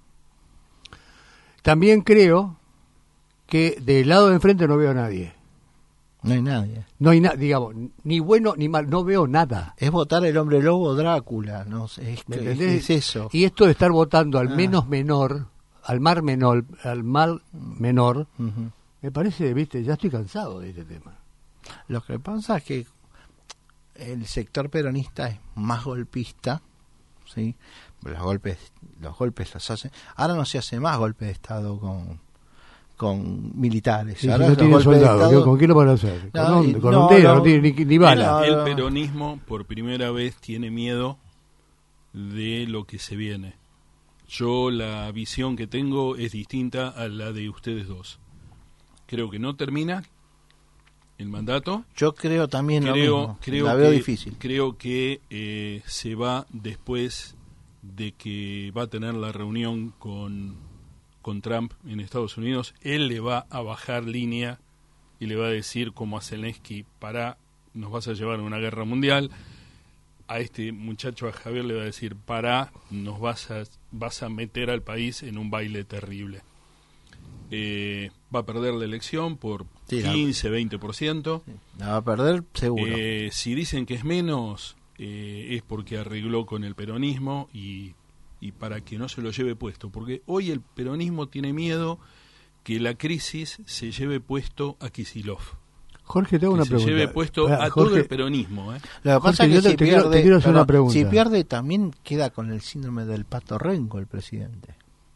También creo que del lado de enfrente no veo a nadie. No hay nadie. No hay nada, digamos, ni bueno ni mal, no veo nada. Es votar el hombre lobo Drácula, no sé, es, ¿Me que- entendés? es eso. Y esto de estar votando al Ah. menos menor, al mar menor, al mal menor, Ujú. me parece, viste, ya estoy cansado de este tema. Lo que pasa es que el sector peronista es más golpista, ¿sí? Los golpes, los golpes los hacen. Ahora no se hace más golpe de Estado con, con militares. Sí, si Ahora no los tiene golpes de soldado, Estado- ¿con quién lo van a hacer? No, con un, y- con no, un dedo, no. no tiene ni, ni bala. El, no. el peronismo por primera vez tiene miedo de lo que se viene. Yo la visión que tengo es distinta a la de ustedes dos. Creo que no termina el mandato. Yo creo también lo Creo, mismo. creo La veo que, difícil. Creo que eh, se va después de que va a tener la reunión con, con Trump en Estados Unidos. Él le va a bajar línea y le va a decir como a Zelensky, pará, nos vas a llevar a una guerra mundial. A este muchacho, a Javier, le va a decir, pará, nos vas a, vas a meter al país en un baile terrible. Eh, va a perder la elección por Sí, la- quince, veinte por ciento. La va a perder seguro. Eh, si dicen que es menos, eh, es porque arregló con el peronismo y, y para que no se lo lleve puesto. Porque hoy el peronismo tiene miedo que la crisis se lleve puesto a Kicillof. Jorge, te hago Que una se pregunta. lleve puesto Pará, a todo Jorge, el peronismo. ¿eh? Lo que pasa Jorge, es yo que te- si te quiero- pierde, te quiero hacer una perdón, pregunta. si pierde también queda con el síndrome del pato renco el presidente.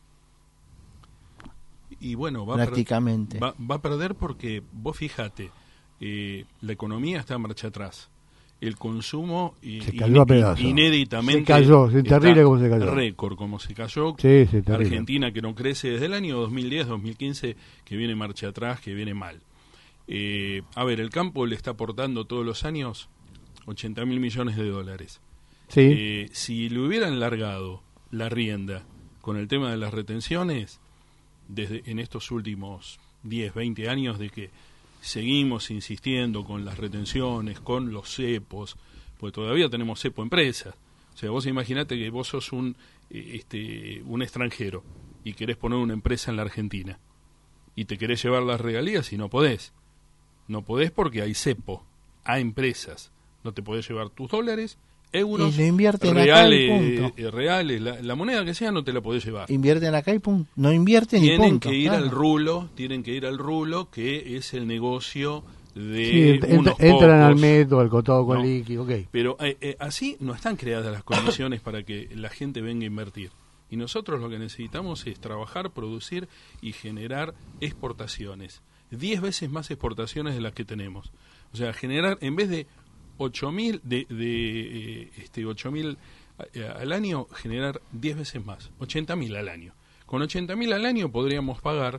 Y bueno, va a, per- Prácticamente. va, va a perder porque, vos fíjate, eh, la economía está en marcha atrás. El consumo eh, Se cayó a pedazos. inéditamente Se cayó, es está terrible cómo se cayó. récord como se cayó. Sí, sí, terrible. Argentina que no crece desde el año dos mil diez, dos mil quince, que viene marcha atrás, que viene mal. Eh, a ver, el campo le está aportando todos los años ochenta mil millones de dólares. Sí, Eh, si le hubieran largado la rienda con el tema de las retenciones, desde en estos últimos diez, veinte años de que seguimos insistiendo con las retenciones, con los cepos, pues todavía tenemos cepo empresas. O sea, vos imaginate que vos sos un, eh, este, un extranjero y querés poner una empresa en la Argentina y te querés llevar las regalías y no podés. No podés porque hay cepo a empresas. No te podés llevar tus dólares, euros, Y lo invierten acá y reales, punto. eh, reales la, la moneda que sea no te la podés llevar. Invierten acá y punto. No invierten y Tienen punto. que ir claro. al rulo, tienen que ir al rulo que es el negocio de sí, ent- unos entran al pocos. método, al cotado con No. líquido, ok. Pero eh, eh, así no están creadas las condiciones para que la gente venga a invertir. Y nosotros lo que necesitamos es trabajar, producir y generar exportaciones. Diez veces más exportaciones de las que tenemos. O sea, generar, en vez de ocho mil de, de eh, este ocho mil eh, al año, generar diez veces más, ochenta mil al año. Con ochenta mil al año podríamos pagar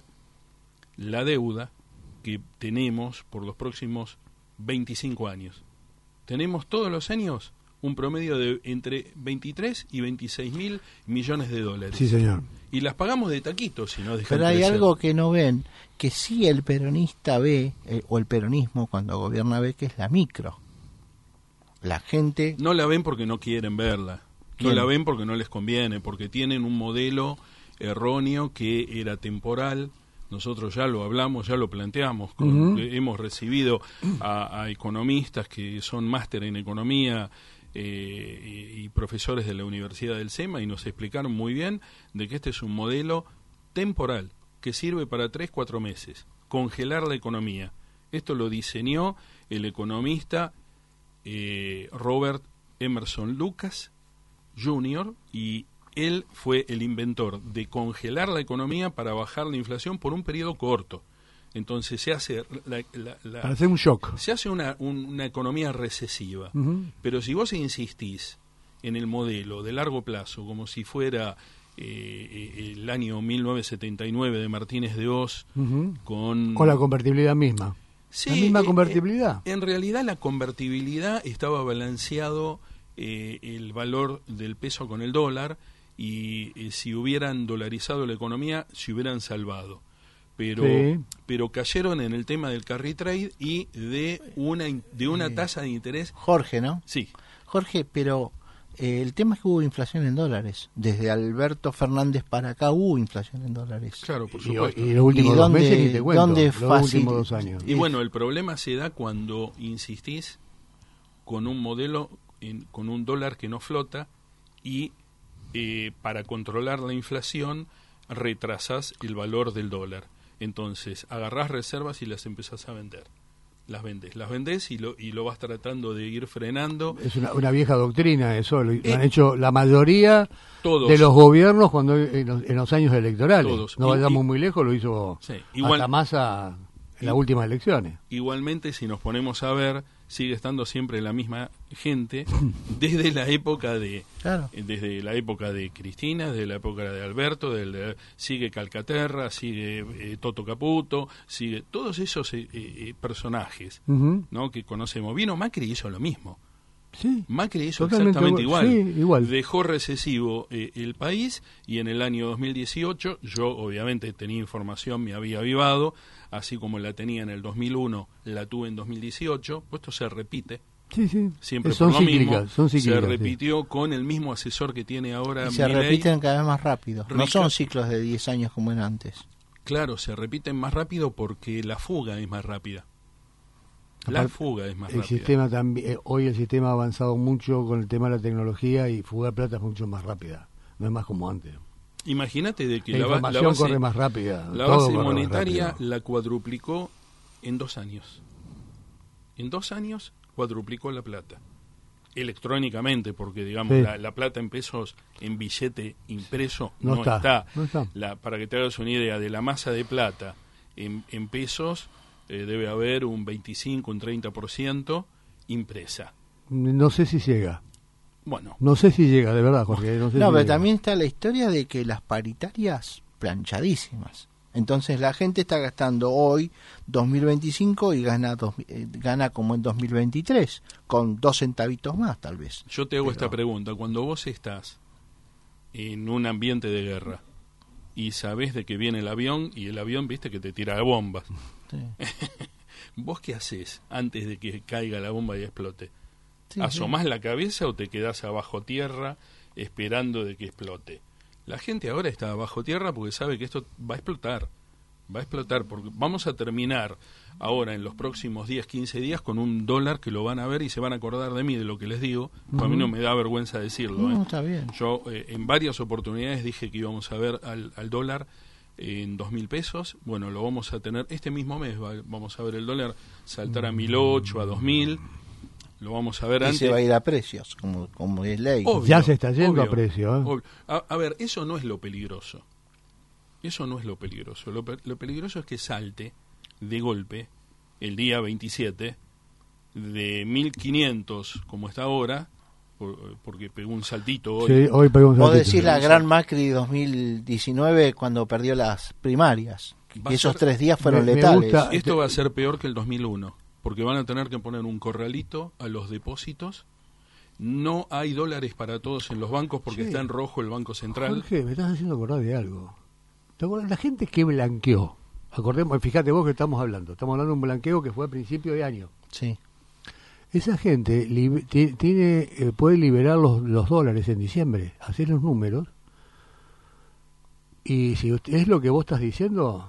la deuda que tenemos por los próximos veinticinco años. Tenemos todos los años un promedio de entre veintitrés y veintiséis mil millones de dólares. Sí, señor. Y las pagamos de taquito si no dejan Pero hay crecer. algo que no ven, que sí el peronista ve, eh, o el peronismo cuando gobierna ve, que es la micro. La gente... No la ven porque no quieren verla. No ¿Quién? la ven porque no les conviene, porque tienen un modelo erróneo que era temporal. Nosotros ya lo hablamos, ya lo planteamos. Con, Ujú. eh, hemos recibido a, a economistas que son máster en economía eh, y, y profesores de la Universidad del SEMA y nos explicaron muy bien de que este es un modelo temporal que sirve para tres, cuatro meses. Congelar la economía. Esto lo diseñó el economista eh, Robert Emerson Lucas junior y él fue el inventor de congelar la economía para bajar la inflación por un periodo corto. Entonces se hace la, la- la- Para hacer un shock. se hace una, un- una economía recesiva. Ujú. Pero si vos insistís en el modelo de largo plazo, como si fuera eh, el año mil novecientos setenta y nueve de Martínez de Hoz, Ujú. con... O la convertibilidad misma. Sí, la misma eh, convertibilidad. eh, en realidad la convertibilidad estaba balanceado eh, el valor del peso con el dólar y, y si hubieran dolarizado la economía, se hubieran salvado. Pero Sí. pero cayeron en el tema del carry trade y de una in- de una tasa de interés. Jorge, ¿no? Sí, Jorge, pero eh, el tema es que hubo inflación en dólares. Desde Alberto Fernández para acá hubo inflación en dólares. claro, por Y, supuesto. y los últimos ¿Y dos dónde- meses ni te cuento, dónde los fácil- últimos dos años. Y bueno, el problema se da cuando insistís con un modelo, en- con un dólar que no flota y eh, para controlar la inflación retrasás el valor del dólar. Entonces agarrás reservas y las empezás a vender. Las vendés, las vendés y lo, y lo vas tratando de ir frenando. Es una, una vieja doctrina eso, lo, lo Eh, han hecho la mayoría Todos. de los gobiernos cuando en los, en los años electorales. Todos. No Y- vayamos y- muy lejos, lo hizo Sí, igual- hasta Massa en y- las últimas elecciones. Igualmente, si nos ponemos a ver, sigue estando siempre la misma gente desde la época de Claro. eh, desde la época de Cristina, desde la época de Alberto, del de- sigue Calcaterra, sigue eh, Toto Caputo, sigue todos esos eh, eh, personajes, Ujú. ¿no? que conocemos. Vino Macri y hizo lo mismo. Sí. Macri hizo Totalmente exactamente igual. igual. Sí, igual. Dejó recesivo eh, el país y en el año dos mil dieciocho, yo obviamente tenía información, me había avivado, así como la tenía en el dos mil uno, la tuve en dos mil dieciocho, pues esto se repite. Sí, sí. Siempre son por lo cíclicas, mismo, son cíclicas. se sí. repitió con el mismo asesor que tiene ahora Y se Milei. repiten cada vez más rápido. No Rica- son ciclos de diez años como eran antes. Claro, se repiten más rápido porque la fuga es más rápida. La Aparte, fuga es más El rápida. sistema también, eh, hoy el sistema ha avanzado mucho con el tema de la tecnología y fugar plata es mucho más rápida. No es más como antes. Imagínate de que La la, ba- la información base, corre más rápida. la todo base corre más monetaria rápido. la cuadruplicó en dos años. En dos años cuadruplicó la plata. Electrónicamente, porque digamos Sí. la, la plata en pesos en billete impreso No no, está, está. no está. La, para que te hagas una idea de la masa de plata en, en pesos, eh, debe haber un veinticinco, un treinta por ciento impresa. No sé si llega. Bueno, No sé si llega, de verdad, Jorge. No, sé No, si pero llega. también está la historia de que las paritarias planchadísimas. Entonces la gente está gastando hoy dos mil veinticinco y gana dos, eh, gana como en dos mil veintitrés, con dos centavitos más tal vez. yo te hago Pero- esta pregunta. Cuando vos estás en un ambiente de guerra y sabés de que viene el avión y el avión, viste, que te tira bombas, Sí. ¿vos qué haces antes de que caiga la bomba y explote? Sí, ¿Asomás la cabeza o te quedás abajo tierra esperando de que explote? La gente ahora está abajo tierra porque sabe que esto va a explotar. Va a explotar porque vamos a terminar ahora en los próximos diez, quince días con un dólar que lo van a ver y se van a acordar de mí, de lo que les digo. A mí no me da vergüenza decirlo. No, ¿eh? está bien. Yo eh, en varias oportunidades dije que íbamos a ver al, al dólar en dos mil pesos. Bueno, lo vamos a tener este mismo mes. va- vamos a ver el dólar saltar a mil ocho, a dos mil. Lo vamos a ver Y antes. se va a ir a precios, como, como es ley. Obvio, Ya se está yendo obvio, a precio. ¿eh? obvio. A, a ver, eso no es lo peligroso. Eso no es lo peligroso. Lo, pe- lo peligroso es que salte de golpe el día veintisiete de mil quinientos como está ahora, por- porque pegó un saltito hoy. Sí, hoy pegó un Vos saltito. decís la gran Macri dos mil diecinueve cuando perdió las primarias. Va Y a esos ser- tres días fueron Me- me letales. gusta- Esto va a ser peor que el dos mil uno, porque van a tener que poner un corralito a los depósitos. No hay dólares para todos en los bancos porque Sí. está en rojo el Banco Central. Jorge, me estás haciendo acordar de algo. ¿Te acuerdas? La gente que blanqueó. Acordemos, fíjate vos que estamos hablando. Estamos hablando de un blanqueo que fue a principio de año. Sí. Esa gente li- ti- tiene eh, puede liberar los, los dólares en diciembre, hacer los números. Y si usted- es lo que vos estás diciendo,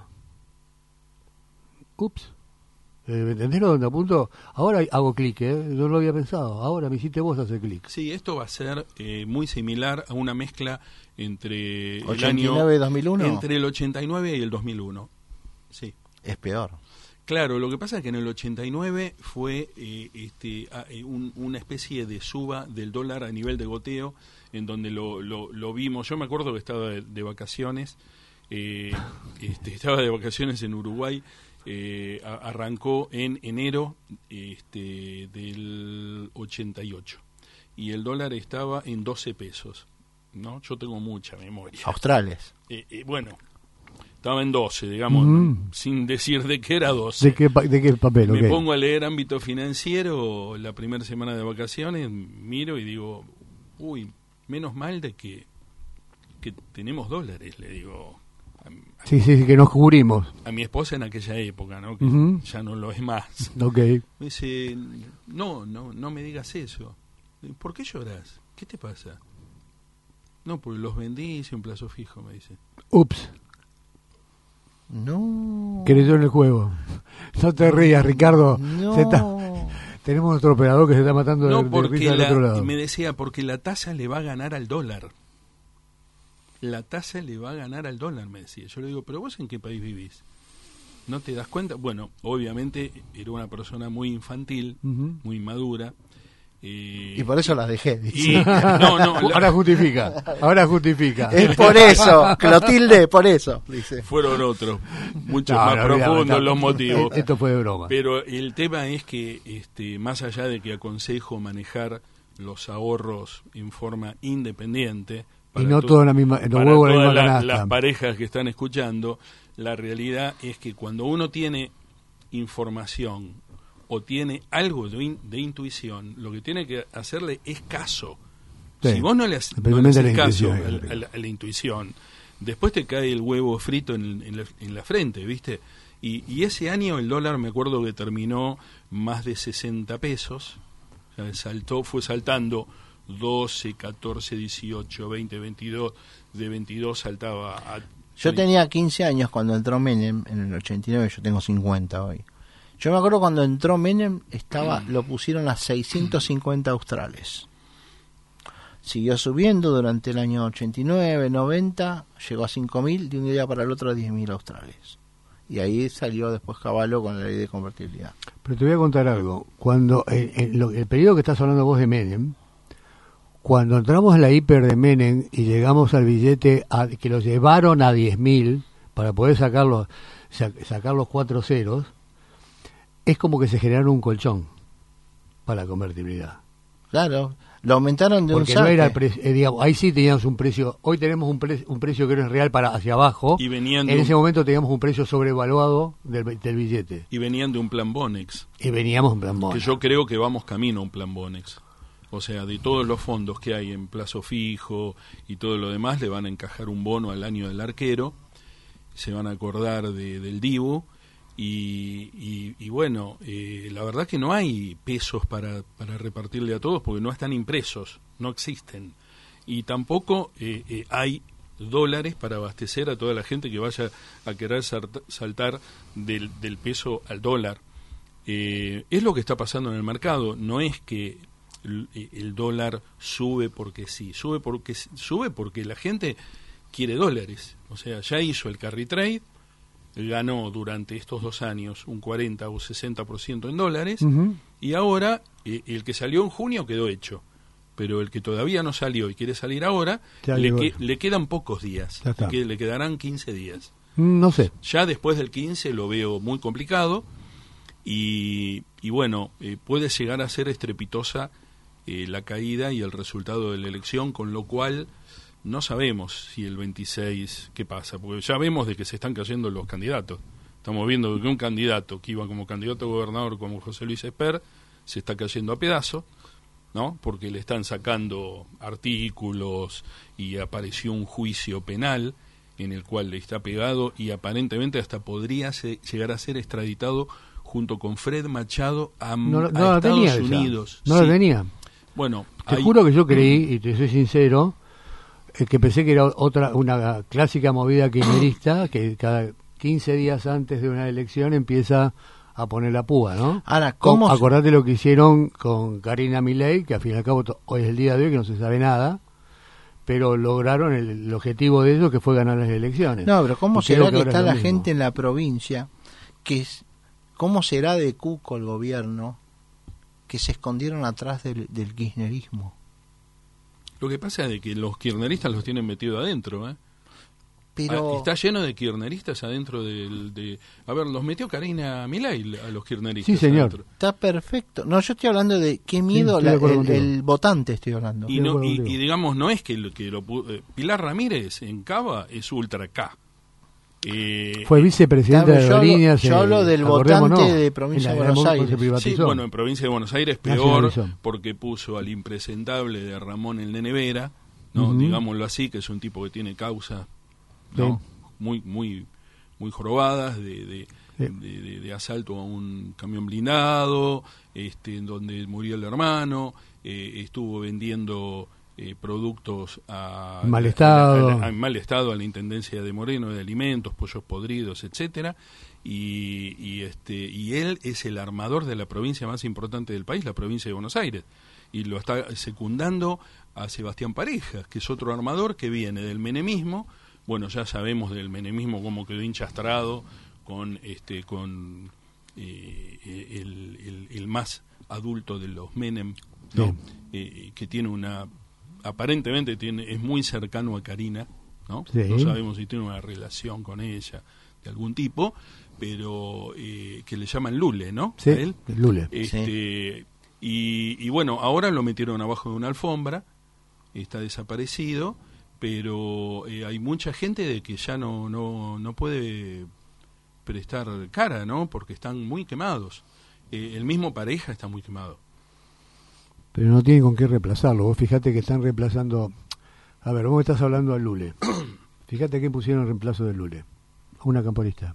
ups, eh, ¿me entendés lo donde apunto? Ahora hago clic, ¿eh? No lo había pensado. Ahora me hiciste vos hacer clic. Sí, esto va a ser eh, muy similar a una mezcla entre el ochenta y año nueve y dos mil uno entre el ochenta y nueve y el dos mil uno. Sí. es peor. Claro, lo que pasa es que en el ochenta y nueve fue eh, este, a- eh, un- una especie de suba del dólar a nivel de goteo, en donde lo, lo, lo vimos. Yo me acuerdo que estaba de, de vacaciones, eh, este, estaba de vacaciones en Uruguay, eh, a- arrancó en enero este, del ochenta y ocho y el dólar estaba en doce pesos. ¿No? Yo tengo mucha memoria. Australes. Eh, eh, bueno, estaba en doce, digamos, Mm. sin decir de qué era doce. ¿De qué, pa- de qué papel? Me Ok. pongo a leer ámbito financiero la primera semana de vacaciones, miro y digo, uy, menos mal de que que tenemos dólares, le digo. A, a, sí, sí, que nos cubrimos. A mi esposa en aquella época, ¿no? Que uh-huh. ya no lo es más. Okay. Me dice, no, no, no me digas eso. ¿Por qué lloras? ¿Qué te pasa? No, porque los vendí, hice un plazo fijo, me dice. Ups. No. Creyó en el juego. No te rías, Ricardo. No. Se está... Tenemos nuestro operador que se está matando no, de, porque de risa del la, otro lado. me decía, porque la tasa le va a ganar al dólar. La tasa le va a ganar al dólar, me decía. Yo le digo, ¿pero vos en qué país vivís? ¿No te das cuenta? Bueno, obviamente era una persona muy infantil, uh-huh. muy madura. Eh, y por eso la dejé, dice. Y, no, no, la... Ahora justifica, ahora justifica. Es por eso, Clotilde, por eso, dice. Fueron otros, muchos no, más no, profundos no, los motivos. Esto fue de broma. Pero el tema es que, este, más allá de que aconsejo manejar los ahorros en forma independiente, y no todo en la misma, para huevos todas la la, las parejas que están escuchando, la realidad es que cuando uno tiene información o tiene algo de, in, de intuición, lo que tiene que hacerle es caso. Sí. Si vos no le, no le haces caso a la, a, la, a la intuición, después te cae el huevo frito en, en, la, en la frente, ¿viste? Y, y ese año el dólar, me acuerdo que terminó más de sesenta pesos, o sea, saltó, fue saltando doce, catorce, dieciocho, veinte, veintidós, de veintidós saltaba a... Yo tenía quince años cuando entró Menem, en el ochenta y nueve, yo tengo cincuenta hoy. Yo me acuerdo cuando entró Menem, estaba, lo pusieron a seiscientos cincuenta australes. Siguió subiendo durante el año ochenta y nueve, noventa, llegó a cinco mil, de un día para el otro a diez mil australes. Y ahí salió después Caballo con la ley de convertibilidad. Pero te voy a contar algo. Cuando en, en lo, el periodo que estás hablando vos de Menem, cuando entramos en la hiper de Menem y llegamos al billete a, que lo llevaron a diez mil para poder sacarlo, sac, sacar los cuatro ceros, es como que se generaron un colchón para la convertibilidad. Claro, lo aumentaron de Porque un saque. No era el pre- eh, digamos, ahí sí teníamos un precio, hoy tenemos un, pre- un precio que no es real para hacia abajo, y venían en un, ese momento teníamos un precio sobrevaluado del, del billete. Y venían de un plan Bonex. Y veníamos en plan Bonex. Que yo creo que vamos camino a un plan Bonex. O sea, de todos los fondos que hay en plazo fijo y todo lo demás, le van a encajar un bono al año del arquero, se van a acordar de, del Dibu. Y, y, y bueno, eh, la verdad que no hay pesos para, para repartirle a todos porque no están impresos, no existen. Y tampoco eh, eh, hay dólares para abastecer a toda la gente que vaya a querer saltar del, del peso al dólar. Eh, es lo que está pasando en el mercado, no es que el, el dólar sube porque sí, sube porque, sube porque la gente quiere dólares. O sea, ya hizo el carry trade, ganó durante estos dos años un cuarenta o sesenta por ciento en dólares, uh-huh. y ahora eh, el que salió en junio quedó hecho, pero el que todavía no salió y quiere salir ahora, le, que, le quedan pocos días, que le quedarán quince días. No sé. Ya después del quince lo veo muy complicado y, y bueno, eh, puede llegar a ser estrepitosa eh, la caída y el resultado de la elección, con lo cual no sabemos si el veintiséis, ¿qué pasa? Porque ya vemos de que se están cayendo los candidatos. Estamos viendo que un candidato que iba como candidato a gobernador como José Luis Esper se está cayendo a pedazos, ¿no? Porque le están sacando artículos y apareció un juicio penal en el cual le está pegado y aparentemente hasta podría ser, llegar a ser extraditado junto con Fred Machado a, no, no a Estados tenía Unidos. No sí. lo tenía. Bueno, te hay... juro que yo creí, y te soy sincero, que pensé que era otra una clásica movida kirchnerista que cada quince días antes de una elección empieza a poner la púa, ¿no? Ahora, ¿cómo? Acordate lo que hicieron con Karina Milei, que al fin y al cabo hoy es el día de hoy que no se sabe nada, pero lograron el, el objetivo de ellos, que fue ganar las elecciones. No, pero ¿cómo y será que, que está la mismo. gente en la provincia, que es, cómo será de cuco el gobierno, que se escondieron atrás del, del kirchnerismo? Lo que pasa es de que los kirchneristas los tienen metido adentro, ¿eh? Pero... Ah, está lleno de kirchneristas adentro del... De... A ver, los metió Karina Milei a los kirchneristas. Sí, señor. Adentro. Está perfecto. No, yo estoy hablando de qué miedo, sí, la, el, el votante estoy hablando. Y, no, y, y digamos, no es que lo... Que lo eh, Pilar Ramírez en Cava es ultra K. Eh, Fue vicepresidente de Aerolíneas. Yo hablo del votante no, de Provincia de Buenos Aires. Sí, bueno, en Provincia de Buenos Aires peor porque puso al impresentable de Ramón el Nene Vera, ¿no? Uh-huh. Digámoslo así, que es un tipo que tiene causas, ¿no? Sí. muy muy muy jorobadas de, de, sí. de, de, de asalto a un camión blindado, este, en donde murió el hermano, eh, estuvo vendiendo eh, productos a, mal estado. A, a, a, en mal estado a la Intendencia de Moreno, de alimentos, pollos podridos, etcétera. Y, y este y él es el armador de la provincia más importante del país, la provincia de Buenos Aires, y lo está secundando a Sebastián Parejas, que es otro armador que viene del menemismo. Bueno, ya sabemos del menemismo cómo quedó hinchastrado con este con eh, el, el, el más adulto de los Menem, ¿no? Sí. Eh, que tiene una aparentemente tiene es muy cercano a Karina, ¿no? Sí. No sabemos si tiene una relación con ella de algún tipo, pero eh, que le llaman Lule, ¿no? Sí, a él. Lule. Este, sí. y, y bueno, ahora lo metieron abajo de una alfombra, está desaparecido, pero eh, hay mucha gente de que ya no, no, no puede prestar cara, ¿no? Porque están muy quemados. Eh, el mismo Pareja está muy quemado. Pero no tienen con qué reemplazarlo. Vos fíjate que están reemplazando... A ver, vos estás hablando a Lule. Fíjate que pusieron el reemplazo de Lule. Una camporista.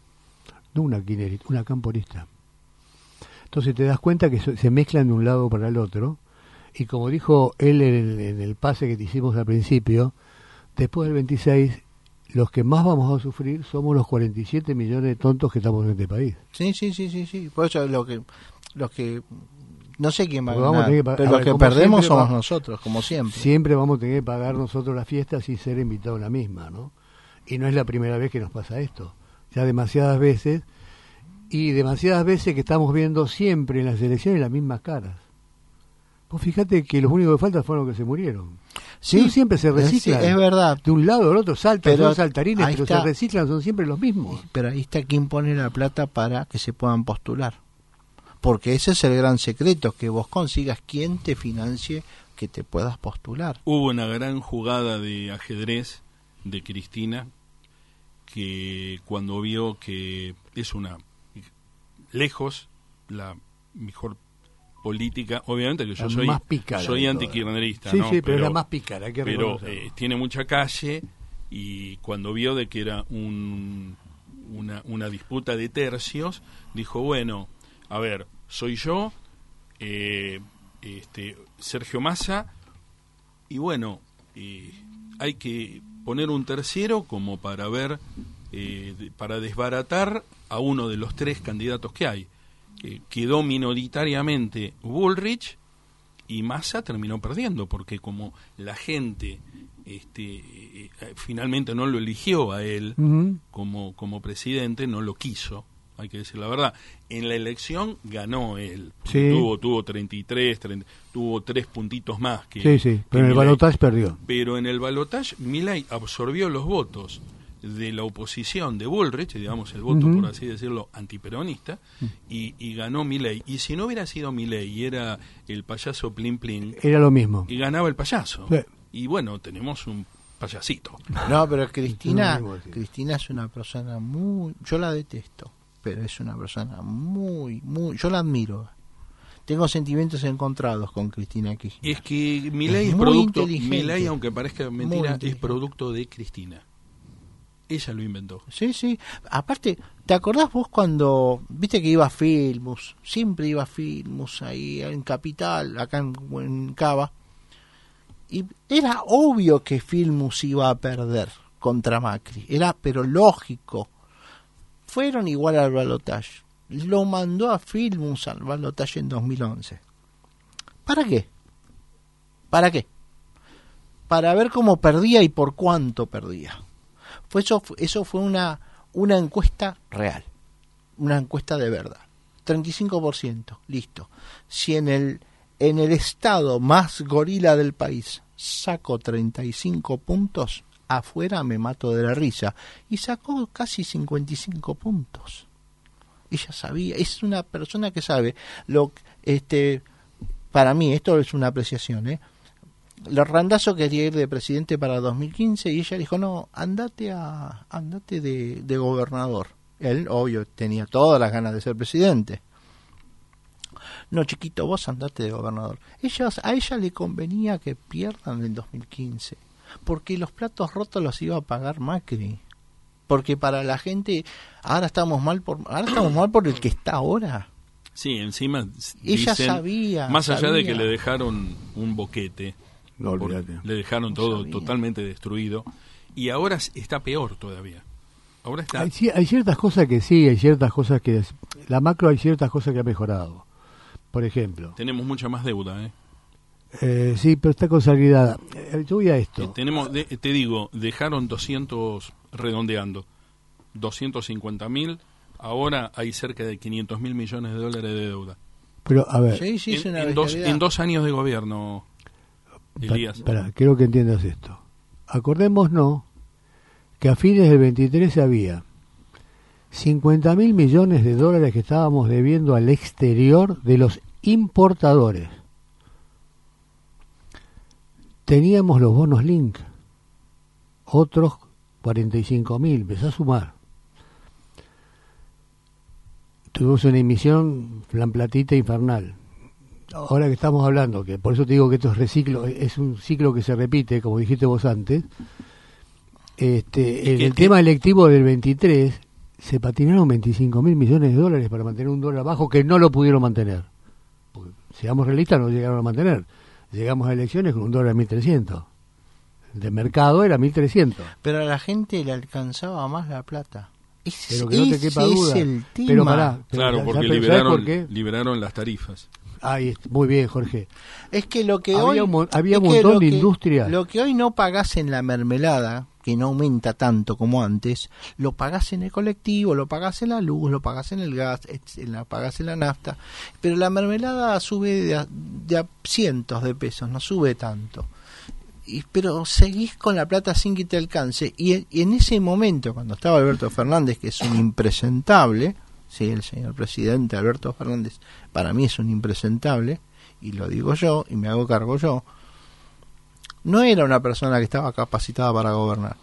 No una quinerita, una camporista. Entonces te das cuenta que se mezclan de un lado para el otro, y como dijo él en el, en el pase que te hicimos al principio, después del veintiséis, los que más vamos a sufrir somos los cuarenta y siete millones de tontos que estamos en este país. Sí, sí, sí, sí, sí. Por eso lo que, los que, no sé quién va a ganar, que pero los que perdemos somos va, nosotros, como siempre. Siempre vamos a tener que pagar nosotros la fiesta sin ser invitados a la misma, ¿no? Y no es la primera vez que nos pasa esto. Ya demasiadas veces, y demasiadas veces que estamos viendo siempre en las elecciones las mismas caras. Vos fíjate que los únicos que faltan fueron los que se murieron. Sí, Ellos siempre se reciclan. Es, es verdad. De un lado al otro saltan, pero son saltarines, pero está, se reciclan, son siempre los mismos. Pero ahí está quien pone la plata para que se puedan postular. Porque ese es el gran secreto, que vos consigas quien te financie que te puedas postular. Hubo una gran jugada de ajedrez de Cristina, que cuando vio que es una lejos la mejor política, obviamente que yo la soy más pícara soy antikirchnerista, sí, ¿no? sí, pero, pero es la más pícara, hay que pero eh, tiene mucha calle, y cuando vio de que era un, una, una disputa de tercios, dijo, bueno, a ver, soy yo, eh, este Sergio Massa, y bueno, eh, hay que poner un tercero como para ver, eh, de, para desbaratar a uno de los tres candidatos que hay. Eh, quedó minoritariamente Bullrich, y Massa terminó perdiendo, porque como la gente este, eh, finalmente no lo eligió a él uh-huh. como, como presidente, no lo quiso, hay que decir la verdad. En la elección ganó él, sí. tuvo tuvo treinta y tres, treinta, tuvo tres puntitos más que sí, sí, pero en el balotaje perdió. Pero en el balotaje Milei absorbió los votos de la oposición de Bullrich, digamos el voto, uh-huh. por así decirlo, antiperonista, uh-huh. y, y ganó Milei. Y si no hubiera sido Milei y era el payaso Plin Plin, era lo mismo. Y ganaba el payaso. Sí. Y bueno, tenemos un payasito. No, pero Cristina, Cristina es una persona muy... Yo la detesto, pero es una persona muy, muy... Yo la admiro. Tengo sentimientos encontrados con Cristina Kirchner. Es que Milei es, es producto... Milei, aunque parezca mentira, es producto de Cristina. Ella lo inventó. Sí, sí. Aparte, ¿te acordás vos cuando viste que iba a Filmus? Siempre iba a Filmus ahí en Capital, acá en, en Cava. Y era obvio que Filmus iba a perder contra Macri. Era, pero lógico. Fueron igual al balotaje. Lo mandó a Filmus al balotaje en dos mil once. ¿Para qué? ¿Para qué? Para ver cómo perdía y por cuánto perdía. Fue eso, eso fue una, una encuesta real, una encuesta de verdad. treinta y cinco por ciento, listo. Si en el, en el estado más gorila del país saco treinta y cinco puntos, afuera me mato de la risa. Y sacó casi cincuenta y cinco puntos. Ella sabía, es una persona que sabe. lo este Para mí, esto es una apreciación, ¿eh? Randazzo quería ir de presidente para dos mil quince y ella dijo, no, andate a andate de, de gobernador. Él, obvio, tenía todas las ganas de ser presidente. no chiquito, vos andate de gobernador. Ellos, a ella le convenía que pierdan en dos mil quince, porque los platos rotos los iba a pagar Macri. Porque para la gente, ahora estamos mal por, ahora estamos mal por el que está ahora. Sí, encima ella dicen, sabía, más allá sabía. de que le dejaron un boquete, No, olvídate. le dejaron No todo sabía. totalmente destruido, y ahora está peor todavía. Ahora está... Hay, ci- hay ciertas cosas que sí, hay ciertas cosas que... La macro hay ciertas cosas que ha mejorado. Por ejemplo. Tenemos mucha más deuda, ¿eh? Eh, sí, pero está consolidada. Eh, yo voy a esto. Eh, tenemos, de- te digo, dejaron doscientos, redondeando, doscientos cincuenta mil, ahora hay cerca de quinientos mil millones de dólares de deuda. Pero, a ver, Sí, sí, es En, una en dos, bestialidad. en dos años de gobierno, pa- Elías. pará, quiero que entiendas esto. Acordémonos que a fines del veintitrés había cincuenta mil millones de dólares que estábamos debiendo al exterior de los importadores. Teníamos los bonos Link, otros cuarenta y cinco mil, empezó a sumar. Tuvimos una emisión plan platita infernal. Ahora que estamos hablando, que por eso te digo que esto es reciclo, es un ciclo que se repite, como dijiste vos antes. Este, en que- el que- tema electivo del veintitrés se patinaron veinticinco mil millones de dólares para mantener un dólar bajo que no lo pudieron mantener. Porque, seamos realistas, no llegaron a mantener. Llegamos a elecciones con un dólar mil trescientos. El de mercado era mil trescientos. Pero a la gente le alcanzaba más la plata. Ese, Pero que no te ese quepa es duda. el tema. Pero pará, pero Claro, ya- porque ya- ¿sabes liberaron, por qué? liberaron las tarifas. Ahí está, muy bien, Jorge. Es que lo que Había hoy un mo- había es un que montón lo de que- industrias. Lo que hoy no pagás en la mermelada, que no aumenta tanto como antes, lo pagás en el colectivo, lo pagás en la luz, lo pagás en el gas, et- la pagás en la nafta, pero la mermelada sube de a, de a cientos de pesos, no sube tanto. Y, pero seguís con la plata sin que te alcance, y, en- y en ese momento, cuando estaba Alberto Fernández, que es un impresentable, sí, el señor presidente Alberto Fernández para mí es un impresentable, y lo digo yo, y me hago cargo yo, no era una persona que estaba capacitada para gobernar.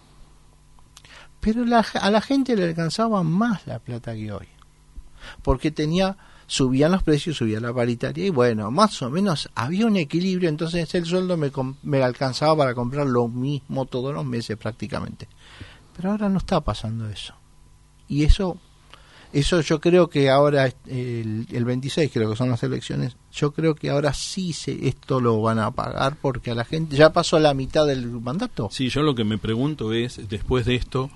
Pero la, a la gente le alcanzaba más la plata que hoy. Porque tenía, subían los precios, subía la paritaria, y bueno, más o menos había un equilibrio, entonces el sueldo me, com- me alcanzaba para comprar lo mismo todos los meses prácticamente. Pero ahora no está pasando eso. Y eso... Eso yo creo que ahora, el, el veintiséis creo que son las elecciones, yo creo que ahora sí se, esto lo van a pagar porque a la gente, ya pasó la mitad del mandato. Sí, yo lo que me pregunto es, después de esto,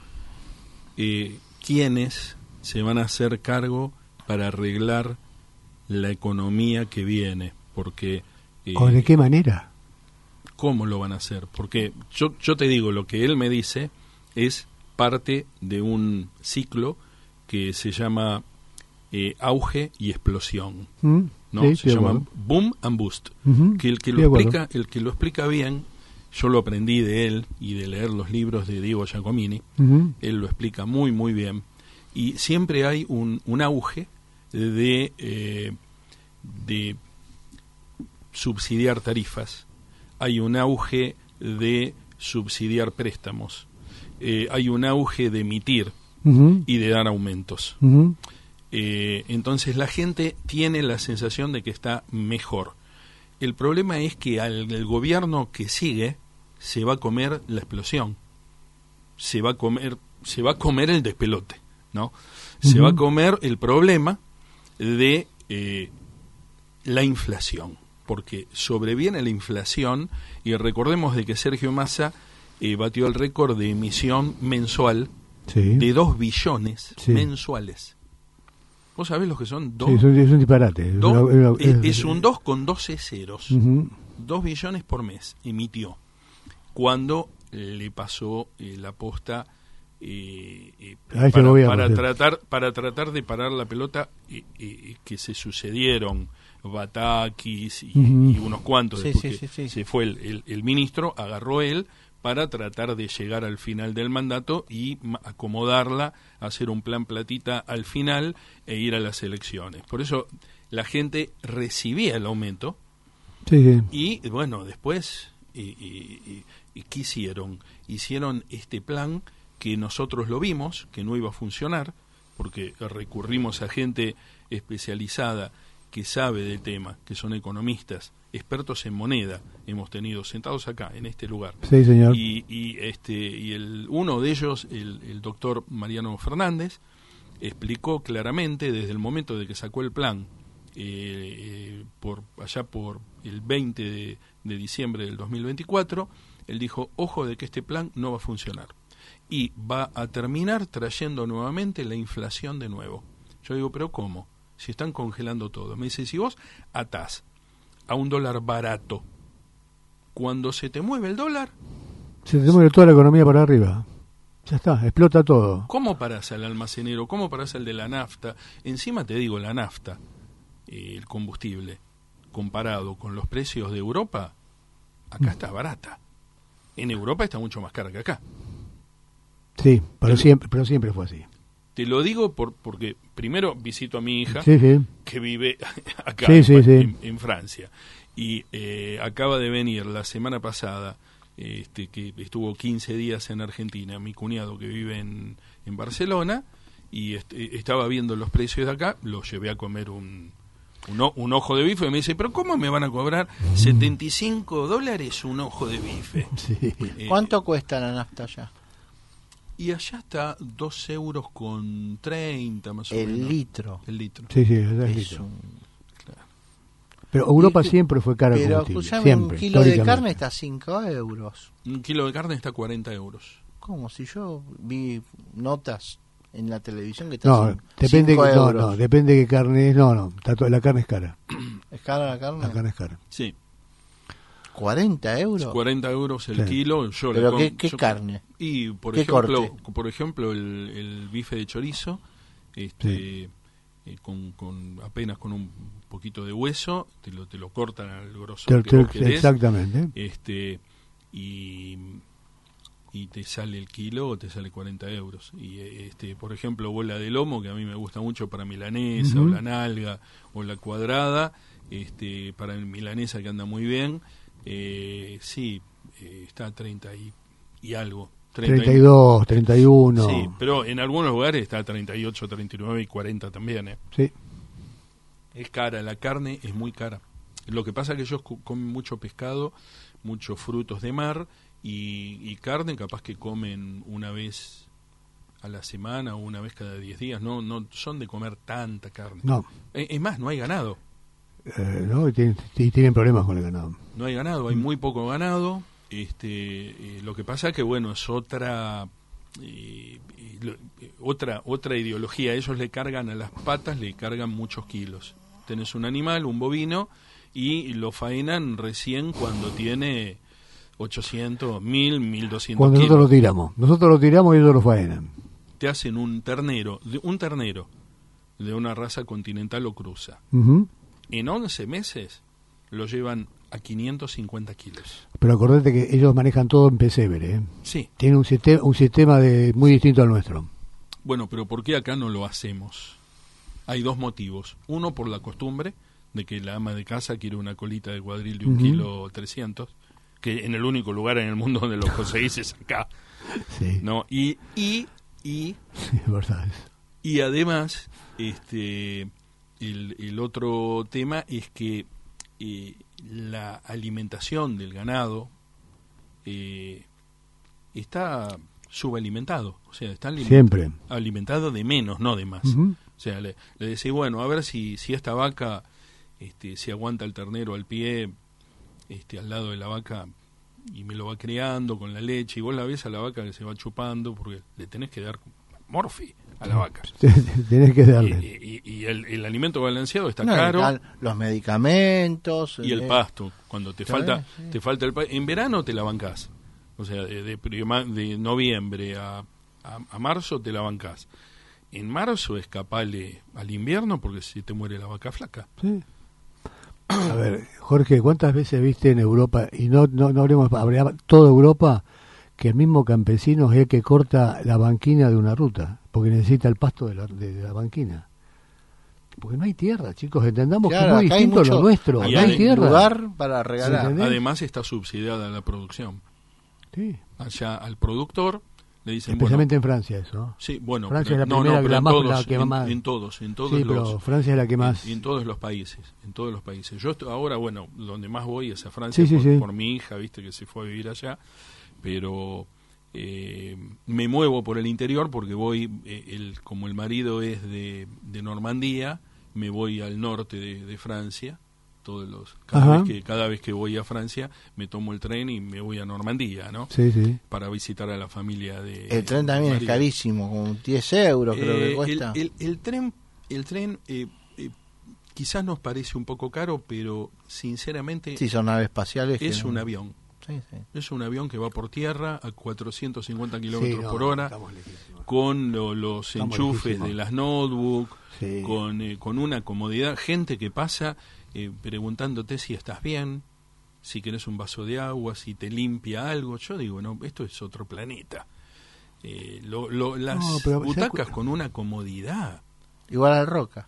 eh, ¿quiénes se van a hacer cargo para arreglar la economía que viene? Porque... eh, ¿O de qué manera? ¿Cómo lo van a hacer? Porque yo, yo te digo, lo que él me dice es parte de un ciclo que se llama eh, auge y explosión, ¿Mm? ¿no? Sí, se de llama acuerdo. boom and boost. Ujú, Que el que de lo acuerdo. explica, el que lo explica bien, yo lo aprendí de él y de leer los libros de Diego Giacomini. Ujú. Él lo explica muy muy bien y siempre hay un, un auge de eh, de subsidiar tarifas, hay un auge de subsidiar préstamos, eh, hay un auge de emitir Ujú, y de dar aumentos. ujú. Eh, entonces la gente tiene la sensación de que está mejor. El problema es que al el gobierno que sigue se va a comer la explosión, se va a comer, se va a comer el despelote, ¿no? Se Ujú. va a comer el problema de eh, la inflación, porque sobreviene la inflación y recordemos de que Sergio Massa eh, batió el récord de emisión mensual Sí. de dos billones Sí. mensuales. ¿Vos sabés lo que son dos? Sí, es, un, es un disparate. Es dos- una- una- es, es un dos con doce ceros. Ujú. Dos billones por mes emitió. Cuando le pasó eh, la posta eh, eh, A ese para, gobierno, para sí. tratar para tratar de parar la pelota eh, eh, que se sucedieron Batakis y, Ujú. y unos cuantos. Sí, después sí, que sí, sí. se fue el, el- el ministro, agarró él para tratar de llegar al final del mandato y ma- acomodarla, hacer un plan platita al final e ir a las elecciones. Por eso la gente recibía el aumento Sí, sí. y bueno, después y, y- y- y ¿qué hicieron? Hicieron este plan que nosotros lo vimos, que no iba a funcionar, porque recurrimos a gente especializada que sabe del tema, que son economistas, expertos en moneda, hemos tenido sentados acá, en este lugar. Sí, señor. Y, y, este, y el, uno de ellos, el, el doctor Mariano Fernández, explicó claramente desde el momento de que sacó el plan, eh, eh, por allá por el veinte de, de diciembre del dos mil veinticuatro, él dijo, ojo de que este plan no va a funcionar. Y va a terminar trayendo nuevamente la inflación de nuevo. Yo digo, ¿pero cómo? Si están congelando todo. Me dice, si vos atás a un dólar barato, cuando se te mueve el dólar... Se te mueve toda la economía para arriba. Ya está, explota todo. ¿Cómo parás al almacenero? ¿Cómo parás al de la nafta? Encima te digo, la nafta, eh, el combustible, comparado con los precios de Europa, acá está barata. En Europa está mucho más cara que acá. Sí, pero siempre, pero siempre fue así. Te lo digo por, porque primero visito a mi hija, sí, sí. que vive acá, sí, sí, en, sí. En, en Francia, y eh, acaba de venir la semana pasada, este, que estuvo quince días en Argentina, mi cuñado que vive en, en Barcelona, y este, estaba viendo los precios de acá, lo llevé a comer un, un, un ojo de bife, y me dice, pero ¿cómo me van a cobrar setenta y cinco dólares un ojo de bife? Sí. Eh, ¿Cuánto cuesta la nafta allá? Y allá está dos euros con treinta más o menos. El litro. El litro. Sí, sí, es Es litro. un... Claro. Pero Europa Y- siempre fue cara Pero combustible. escuchame, Siempre, un kilo de históricamente. carne está a cinco euros. Un kilo de carne está a cuarenta euros. ¿Cómo? Si yo vi notas en la televisión que está No, a depende, cinco no, euros. no, depende de qué carne es. No, no, está to- la carne es cara. ¿Es cara la carne? La carne es cara. Sí, ¿cuarenta euros? cuarenta euros el Sí. kilo. Yo le ¿Pero com- qué, qué yo- carne? Y por ¿Qué ejemplo, corte? por ejemplo el, el bife de chorizo, este, eh, con, con apenas con un poquito de hueso, te lo, te lo cortan al grosor Te- que vos te- querés, exactamente. este, y, y te sale el kilo o te sale cuarenta euros. Y este, por ejemplo, bola de lomo, que a mí me gusta mucho para milanesa, Ujú. o la nalga, o la cuadrada, este, para el milanesa que anda muy bien, eh, sí, eh, está a treinta y, y algo. treinta y dos, treinta y uno. Sí, pero en algunos lugares está a treinta y ocho, treinta y nueve y cuarenta también. ¿eh? Sí. Es cara, la carne es muy cara. Lo que pasa es que ellos co- comen mucho pescado, muchos frutos de mar y, y carne capaz que comen una vez a la semana o una vez cada diez días. No, no son de comer tanta carne. No, Eh, Es más, no hay ganado. eh, no y, tienen, y tienen problemas con el ganado. No hay ganado, hay muy poco ganado. Este, eh, lo que pasa es que bueno, es otra eh, eh, lo- eh, otra otra ideología. Ellos le cargan a las patas, le cargan muchos kilos. Tenés un animal, un bovino, y lo faenan recién cuando tiene ochocientos, mil, mil doscientos Cuando kilos. nosotros lo tiramos. Nosotros lo tiramos y ellos lo faenan. Te hacen un ternero, de- un ternero de una raza continental o cruza. Ujú. En once meses lo llevan a quinientos cincuenta kilos. Pero acordate que ellos manejan todo en pesebre. ¿eh? Sí. Tienen un sistema, un sistema de muy distinto al nuestro. Bueno, pero ¿por qué acá no lo hacemos? Hay dos motivos. Uno, por la costumbre de que la ama de casa quiere una colita de cuadril de un Ujú. kilo trescientos, que en el único lugar en el mundo donde lo conseguís es acá, Sí, ¿no? Y, y, y, sí, es verdad. y además, este, el, el otro tema es que eh, la alimentación del ganado eh, está subalimentado, o sea, está aliment- Siempre. alimentado de menos, no de más. Ujú. O sea, le, le decís, bueno, a ver si, si esta vaca, este, si aguanta el ternero al pie, este, al lado de la vaca, y me lo va criando con la leche, y vos la ves a la vaca que se va chupando, porque le tenés que dar morfi a la vaca. Tenés que Y, darle. y- y el, el alimento balanceado está No, caro, tal, los medicamentos. y el eh, pasto, cuando te Está falta, bien, sí. te falta el pa- en verano te la bancás. O sea, de, de, prima- de noviembre a, a, a marzo te la bancás. En marzo escapale al invierno porque si te muere la vaca flaca. Sí. A ver, Jorge, ¿cuántas veces viste en Europa, y no no, no hablemos, hablemos toda Europa, que el mismo campesino es el que corta la banquina de una ruta, porque necesita el pasto de la, de, de la banquina? Porque no hay tierra, chicos, entendamos Claro, que es muy acá hay distinto a mucho- lo nuestro, acá no hay hay tierra. lugar para regalar. ¿Entendés? Además está subsidiada la producción. Sí. Allá al productor Le dicen, especialmente bueno, en Francia eso, ¿no? Sí, bueno, Francia pero, es la no, primera, no, pero la en más, todos, la que en, más... en todos, en todos sí, los, pero Francia es la que más... en, en todos los países, en todos los países. Yo estoy, ahora, bueno, donde más voy es a Francia, sí, sí, por, sí. por mi hija, viste, que se fue a vivir allá, pero eh, me muevo por el interior porque voy, eh, el, como el marido es de, de Normandía, me voy al norte de, de Francia. Todos los cada vez que cada vez que voy a Francia me tomo el tren y me voy a Normandía, ¿no? Sí, sí. Para visitar a la familia de el tren también es carísimo, como diez euros creo eh, que cuesta. El, el, el tren, el tren eh, eh, quizás nos parece un poco caro, pero sinceramente sí, son naves espaciales. Es que un no... avión. Sí, sí. Es un avión que va por tierra a cuatrocientos cincuenta kilómetros sí, no, por hora, con lo, los estamos enchufes lejísimos. de las notebooks, sí. con, eh, con una comodidad, gente que pasa eh, preguntándote si estás bien, si querés un vaso de agua, si te limpia algo. Yo digo, no, esto es otro planeta. Eh, lo, lo, las no, pero, butacas con una comodidad. Igual al Roca.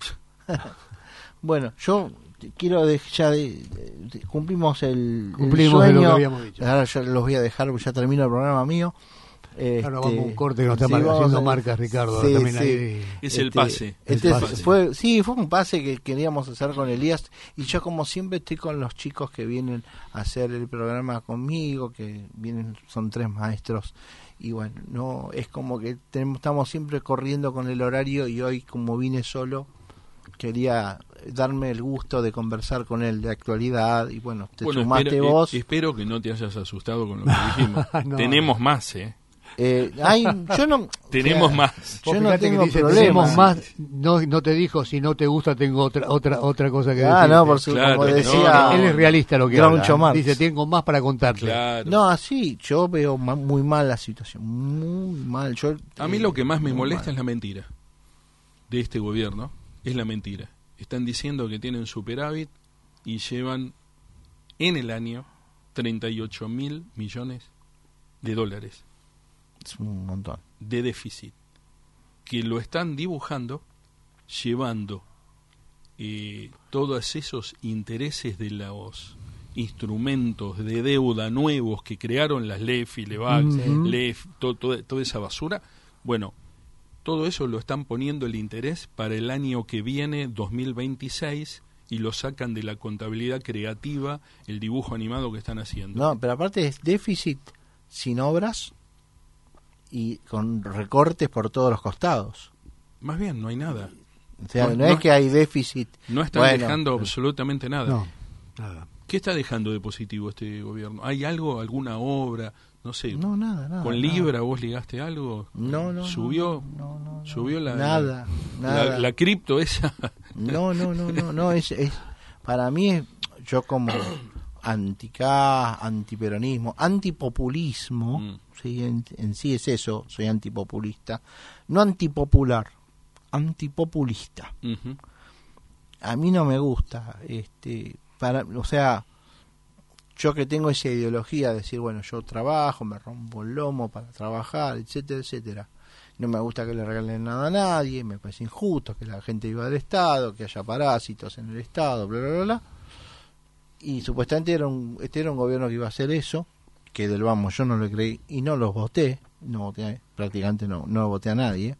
Bueno, yo quiero de, ya de, de, de, cumplimos el, cumplimos el sueño. Lo que habíamos dicho. Ahora ya los voy a dejar, ya termino el programa mío. Este, Ahora vamos a un corte que nos está sí, haciendo a, marcas, Ricardo. Sí, también sí. ahí. Es el este, pase. Este el es, pase. Fue, sí, fue un pase que queríamos hacer con Elías. Y yo, como siempre, estoy con los chicos que vienen a hacer el programa conmigo, que vienen, son tres maestros. Y bueno, no es como que tenemos, estamos siempre corriendo con el horario. Y hoy, como vine solo, quería darme el gusto de conversar con él de actualidad. Y bueno, te bueno, sumaste espero, vos. Eh, espero que no te hayas asustado con lo que dijimos. no. Tenemos más, ¿eh? Eh, hay, yo no, tenemos o sea, más. Yo no tengo que dice, problema. más, no, no te dijo, si no te gusta tengo otra otra otra cosa que decir. Ah, no, por su, Claro, como no, decía. no, él es realista lo que Groucho habla. Marx. Dice, tengo más para contarte. Claro. No, así, yo veo ma- muy mal la situación, muy mal. Yo, A mí eh, lo que más me muy molesta mal. es la mentira de este gobierno, es la mentira. Están diciendo que tienen superávit y llevan en el año treinta y ocho mil millones de dólares Es un montón. de déficit, que lo están dibujando llevando eh, todos esos intereses de los instrumentos de deuda nuevos que crearon las L E F y LEVAC, Uh-huh. L E F, to, to, toda esa basura. Bueno, todo eso lo están poniendo el interés para el año que viene, dos mil veintiséis, y lo sacan de la contabilidad creativa, el dibujo animado que están haciendo. No, pero aparte es déficit sin obras y con recortes por todos los costados. Más bien, no hay nada. O sea, no, No, es no- que hay déficit. No están Bueno, dejando absolutamente nada. No, nada. ¿Qué está dejando de positivo este gobierno? ¿Hay algo, alguna obra? No sé. No, nada, nada. ¿Con nada. Libra vos ligaste algo? No, no. ¿Subió? No, no, no, ¿Subió la, Nada, la, nada. la, la cripto esa? No, no, no, no, no, es, es para mí es, yo como anticá, antiperonismo, antipopulismo, Mm. sí, en, en sí es eso, soy antipopulista, no antipopular, antipopulista. Ujú. A mí no me gusta, este, para, o sea, yo que tengo esa ideología de decir, bueno, yo trabajo, me rompo el lomo para trabajar, etcétera, etcétera. No me gusta que le regalen nada a nadie, me parece injusto que la gente viva del Estado, que haya parásitos en el Estado, bla, bla, bla, bla. Y supuestamente era un, este era un gobierno que iba a hacer eso, que del vamos yo no lo creí y no los voté, no voté, prácticamente no, no voté a nadie.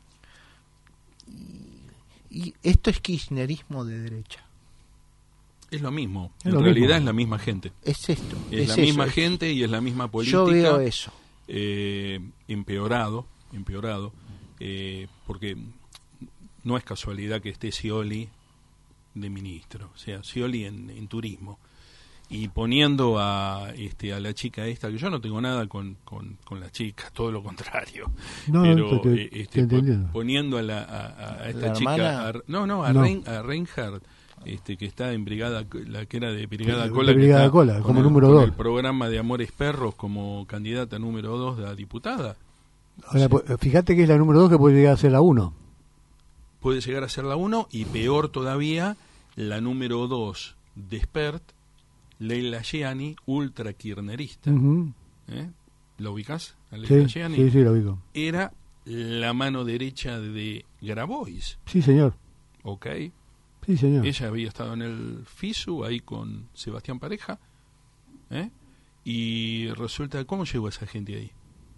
Y, y esto es kirchnerismo de derecha. Es lo mismo. Es en lo realidad mismo. es la misma gente. Es esto. Es, es la eso, misma es- gente y es la misma política. Yo veo eso. eh, empeorado, empeorado, eh, porque no es casualidad que esté Scioli de ministro, o sea, Scioli en, en turismo, y poniendo a este a la chica esta, que yo no tengo nada con, con, con la chica, todo lo contrario, No, pero te- te- eh, te este, po- entendiendo. poniendo a, la, a, a esta ¿La chica, hermana? a- no, no, a, No. Rein- a Reinhardt, este, que está en Brigada, la que era de Brigada De- de Cola, que Brigada está Cola, con como el- número con dos. el programa de Amores Perros como candidata número dos de la diputada. Ahora, Sí. pues, fíjate que es la número dos que puede llegar a ser la uno. Puede llegar a ser la uno y peor todavía, la número dos de Spert, Leila Gianni, ultra kirchnerista. Ujú. ¿Eh? ¿La ubicás? A Leila Sí, Gianni. sí, sí, lo ubico. Era la mano derecha de Grabois, Sí, señor. ¿ok? Sí, señor. Ella había estado en el FISU ahí con Sebastián Pareja, ¿eh? Y resulta, ¿cómo llegó esa gente ahí?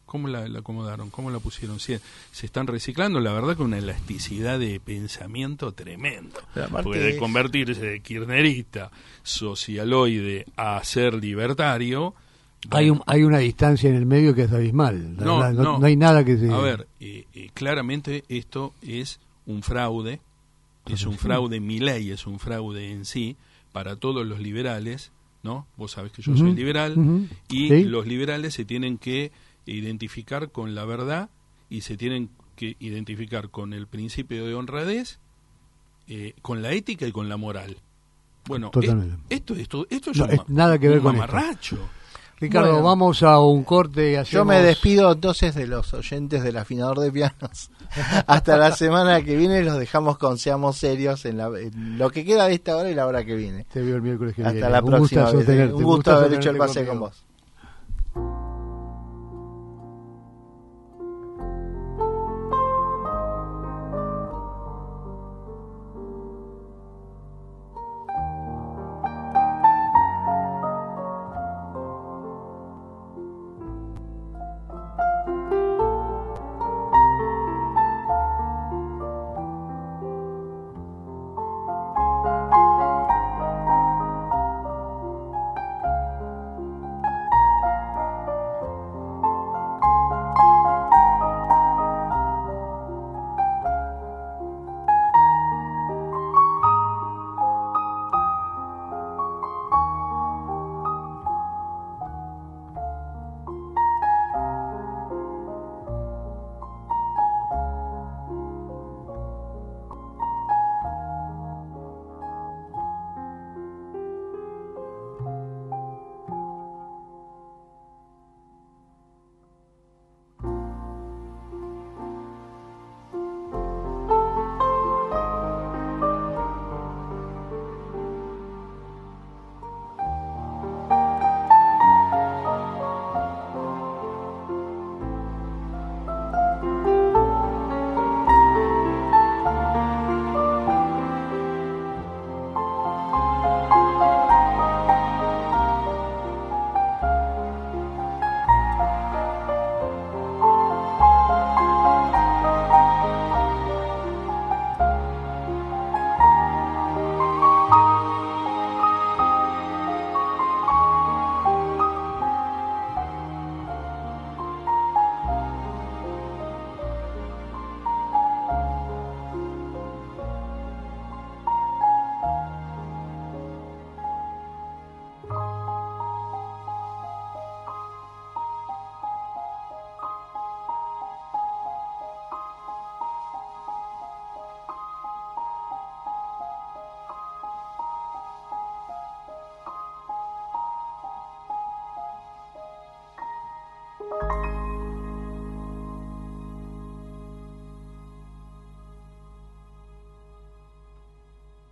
¿Cómo la, la acomodaron? ¿Cómo la pusieron? ¿Se, se están reciclando? La verdad que una elasticidad de pensamiento tremendo. Puede convertirse de kirchnerista, socialoide, a ser libertario. Hay un, hay una distancia en el medio que es abismal. No, verdad, no, no, no hay nada que se... A ver, eh, eh, claramente esto es un fraude, es un fraude, Milei es un fraude en sí, para todos los liberales, ¿no? Vos sabés que yo uh-huh, soy liberal, uh-huh, y ¿sí? Los liberales se tienen que identificar con la verdad y se tienen que identificar con el principio de honradez, eh, con la ética y con la moral. Bueno, esto, esto, esto es no, un, es nada que ver un con mamarracho. Esto. Ricardo, bueno, vamos a un corte y hacemos... Yo me despido entonces de los oyentes del afinador de pianos. Hasta la semana que viene los dejamos con Seamos Serios en, la, en lo que queda de esta hora y la hora que viene. Te veo el miércoles que Hasta viene. la un próxima. Gustazo vez. tenerte, Un gusto haber hecho el tenerte pase conmigo. con vos.